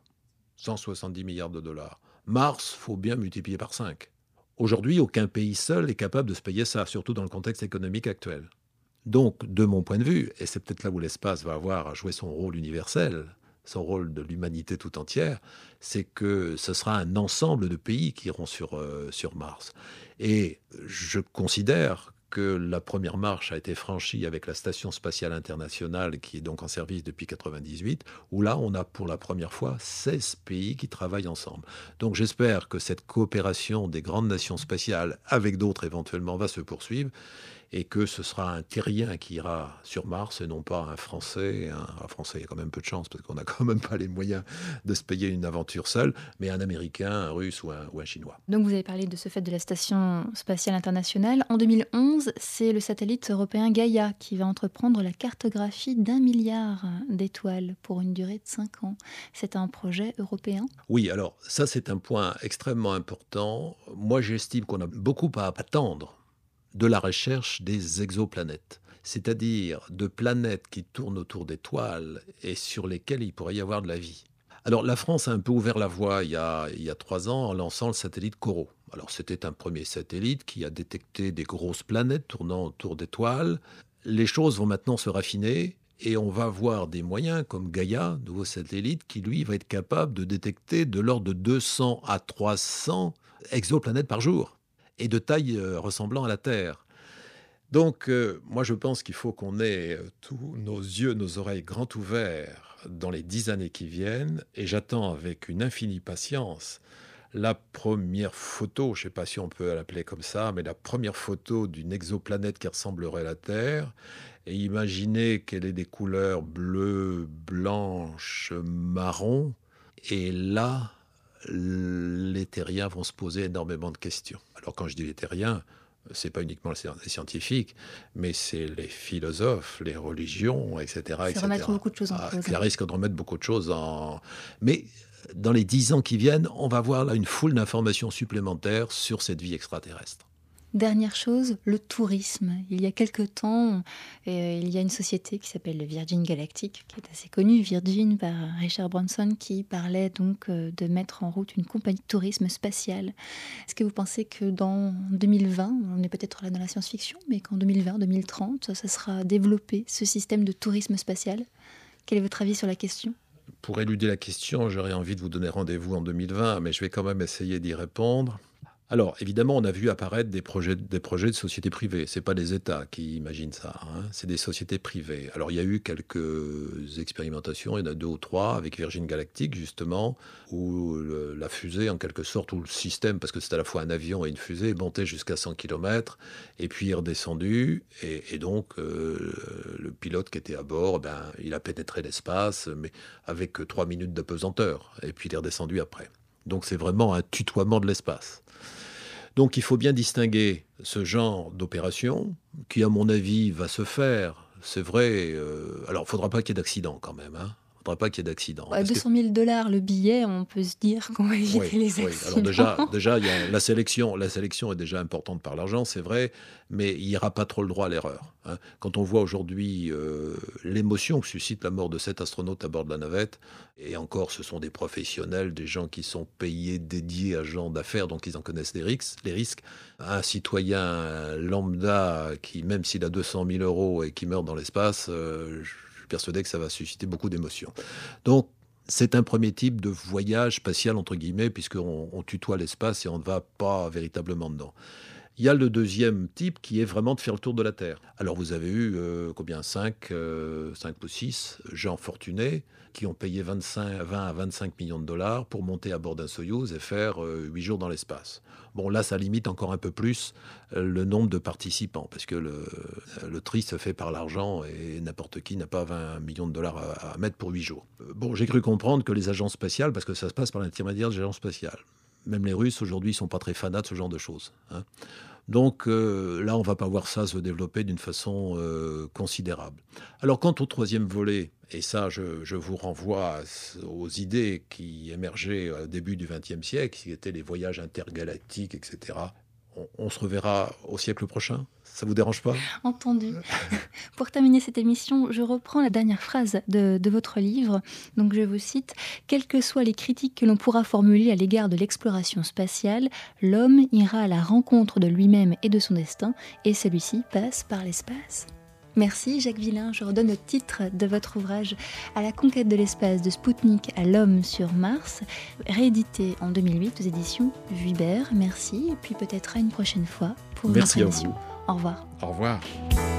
170 milliards de dollars. Mars, faut bien multiplier par 5. Aujourd'hui, aucun pays seul est capable de se payer ça, surtout dans le contexte économique actuel. Donc, de mon point de vue, et c'est peut-être là où l'espace va avoir à jouer son rôle universel, son rôle de l'humanité tout entière, c'est que ce sera un ensemble de pays qui iront sur Mars. Et je considère que la première marche a été franchie avec la Station spatiale internationale qui est donc en service depuis 1998, où là, on a pour la première fois 16 pays qui travaillent ensemble. Donc j'espère que cette coopération des grandes nations spatiales avec d'autres éventuellement va se poursuivre et que ce sera un Terrien qui ira sur Mars et non pas un Français. Un Français, il y a quand même peu de chance parce qu'on n'a quand même pas les moyens de se payer une aventure seule, mais un Américain, un Russe ou un Chinois. Donc vous avez parlé de ce fait de la Station spatiale internationale. En 2011, c'est le satellite européen Gaïa qui va entreprendre la cartographie d'1 milliard d'étoiles pour une durée de 5 ans. C'est un projet européen? Oui, alors ça c'est un point extrêmement important. Moi j'estime qu'on a beaucoup à attendre de la recherche des exoplanètes, c'est-à-dire de planètes qui tournent autour d'étoiles et sur lesquelles il pourrait y avoir de la vie. Alors la France a un peu ouvert la voie il y a 3 ans en lançant le satellite COROT. Alors c'était un premier satellite qui a détecté des grosses planètes tournant autour d'étoiles. Les choses vont maintenant se raffiner et on va avoir des moyens comme Gaïa, nouveau satellite, qui lui va être capable de détecter de l'ordre de 200 à 300 exoplanètes par jour et de taille ressemblant à la Terre. Donc, moi, je pense qu'il faut qu'on ait tous nos yeux, nos oreilles grands ouverts dans les 10 années qui viennent, et j'attends avec une infinie patience la première photo, je ne sais pas si on peut l'appeler comme ça, mais la première photo d'une exoplanète qui ressemblerait à la Terre, et imaginez qu'elle ait des couleurs bleues, blanches, marron, et là, les terriens vont se poser énormément de questions. Alors quand je dis les terriens, c'est pas uniquement les scientifiques, mais c'est les philosophes, les religions, etc. Ça remettre beaucoup de choses en cause. Ça risque de remettre beaucoup de choses en... Mais dans les 10 ans qui viennent, on va voir là une foule d'informations supplémentaires sur cette vie extraterrestre. Dernière chose, le tourisme. Il y a quelque temps, il y a une société qui s'appelle Virgin Galactic, qui est assez connue, Virgin par Richard Branson, qui parlait donc de mettre en route une compagnie de tourisme spatial. Est-ce que vous pensez que dans 2020, on est peut-être là dans la science-fiction, mais qu'en 2020, 2030, ça sera développé, ce système de tourisme spatial? Quel est votre avis sur la question? Pour éluder la question, j'aurais envie de vous donner rendez-vous en 2020, mais je vais quand même essayer d'y répondre. Alors, évidemment, on a vu apparaître des projets de sociétés privées. Ce n'est pas des États qui imaginent ça, hein. C'est des sociétés privées. Alors, il y a eu quelques expérimentations, il y en a 2 ou 3, avec Virgin Galactic, justement, où la fusée, en quelque sorte, ou le système, parce que c'est à la fois un avion et une fusée, est monté jusqu'à 100 km, et puis est redescendu. Et donc, le pilote qui était à bord, il a pénétré l'espace, mais avec 3 minutes de pesanteur, et puis il est redescendu après. Donc, c'est vraiment un tutoiement de l'espace. Donc il faut bien distinguer ce genre d'opération qui, à mon avis, va se faire. C'est vrai. Alors, il ne faudra pas qu'il y ait d'accident quand même. Il ne faudra pas qu'il y ait d'accident. $200 000 le billet, on peut se dire qu'on va éviter les accidents. Alors déjà il y a la sélection est déjà importante par l'argent, c'est vrai, mais il n'y aura pas trop le droit à l'erreur, hein. Quand on voit aujourd'hui l'émotion que suscite la mort de 7 astronautes à bord de la navette, et encore, ce sont des professionnels, des gens qui sont payés, dédiés à ce genre d'affaires, donc ils en connaissent les risques. Un citoyen lambda qui, même s'il a 200 000 € et qui meurt dans l'espace, je suis persuadé que ça va susciter beaucoup d'émotions. Donc, c'est un premier type de voyage spatial, entre guillemets, puisqu'on tutoie l'espace et on ne va pas véritablement dedans. Il y a le deuxième type qui est vraiment de faire le tour de la Terre. Alors vous avez eu 5 ou 6 gens fortunés qui ont payé 20 à 25 millions de dollars pour monter à bord d'un Soyouz et faire 8 jours dans l'espace. Bon, là, ça limite encore un peu plus le nombre de participants, parce que le tri se fait par l'argent et n'importe qui n'a pas 20 millions de dollars à mettre pour 8 jours. Bon, j'ai cru comprendre que les agences spatiales, parce que ça se passe par l'intermédiaire des agences spatiales, même les Russes, aujourd'hui, ne sont pas très fanats de ce genre de choses, hein. Donc là, on ne va pas voir ça se développer d'une façon considérable. Alors, quant au troisième volet, et ça, je vous renvoie aux idées qui émergeaient au début du XXe siècle, qui étaient les voyages intergalactiques, etc. On se reverra au siècle prochain. Ça vous dérange pas ? Entendu. Pour terminer cette émission, je reprends la dernière phrase de votre livre. Donc je vous cite : « Quelles que soient les critiques que l'on pourra formuler à l'égard de l'exploration spatiale, l'homme ira à la rencontre de lui-même et de son destin, et celui-ci passe par l'espace. » Merci Jacques Villain. Je redonne le titre de votre ouvrage « À la conquête de l'espace, de Spoutnik à l'homme sur Mars », réédité en 2008 aux éditions Vuibert. Merci, et puis peut-être à une prochaine fois pour une autre émission. Merci à vous. Au revoir. Au revoir.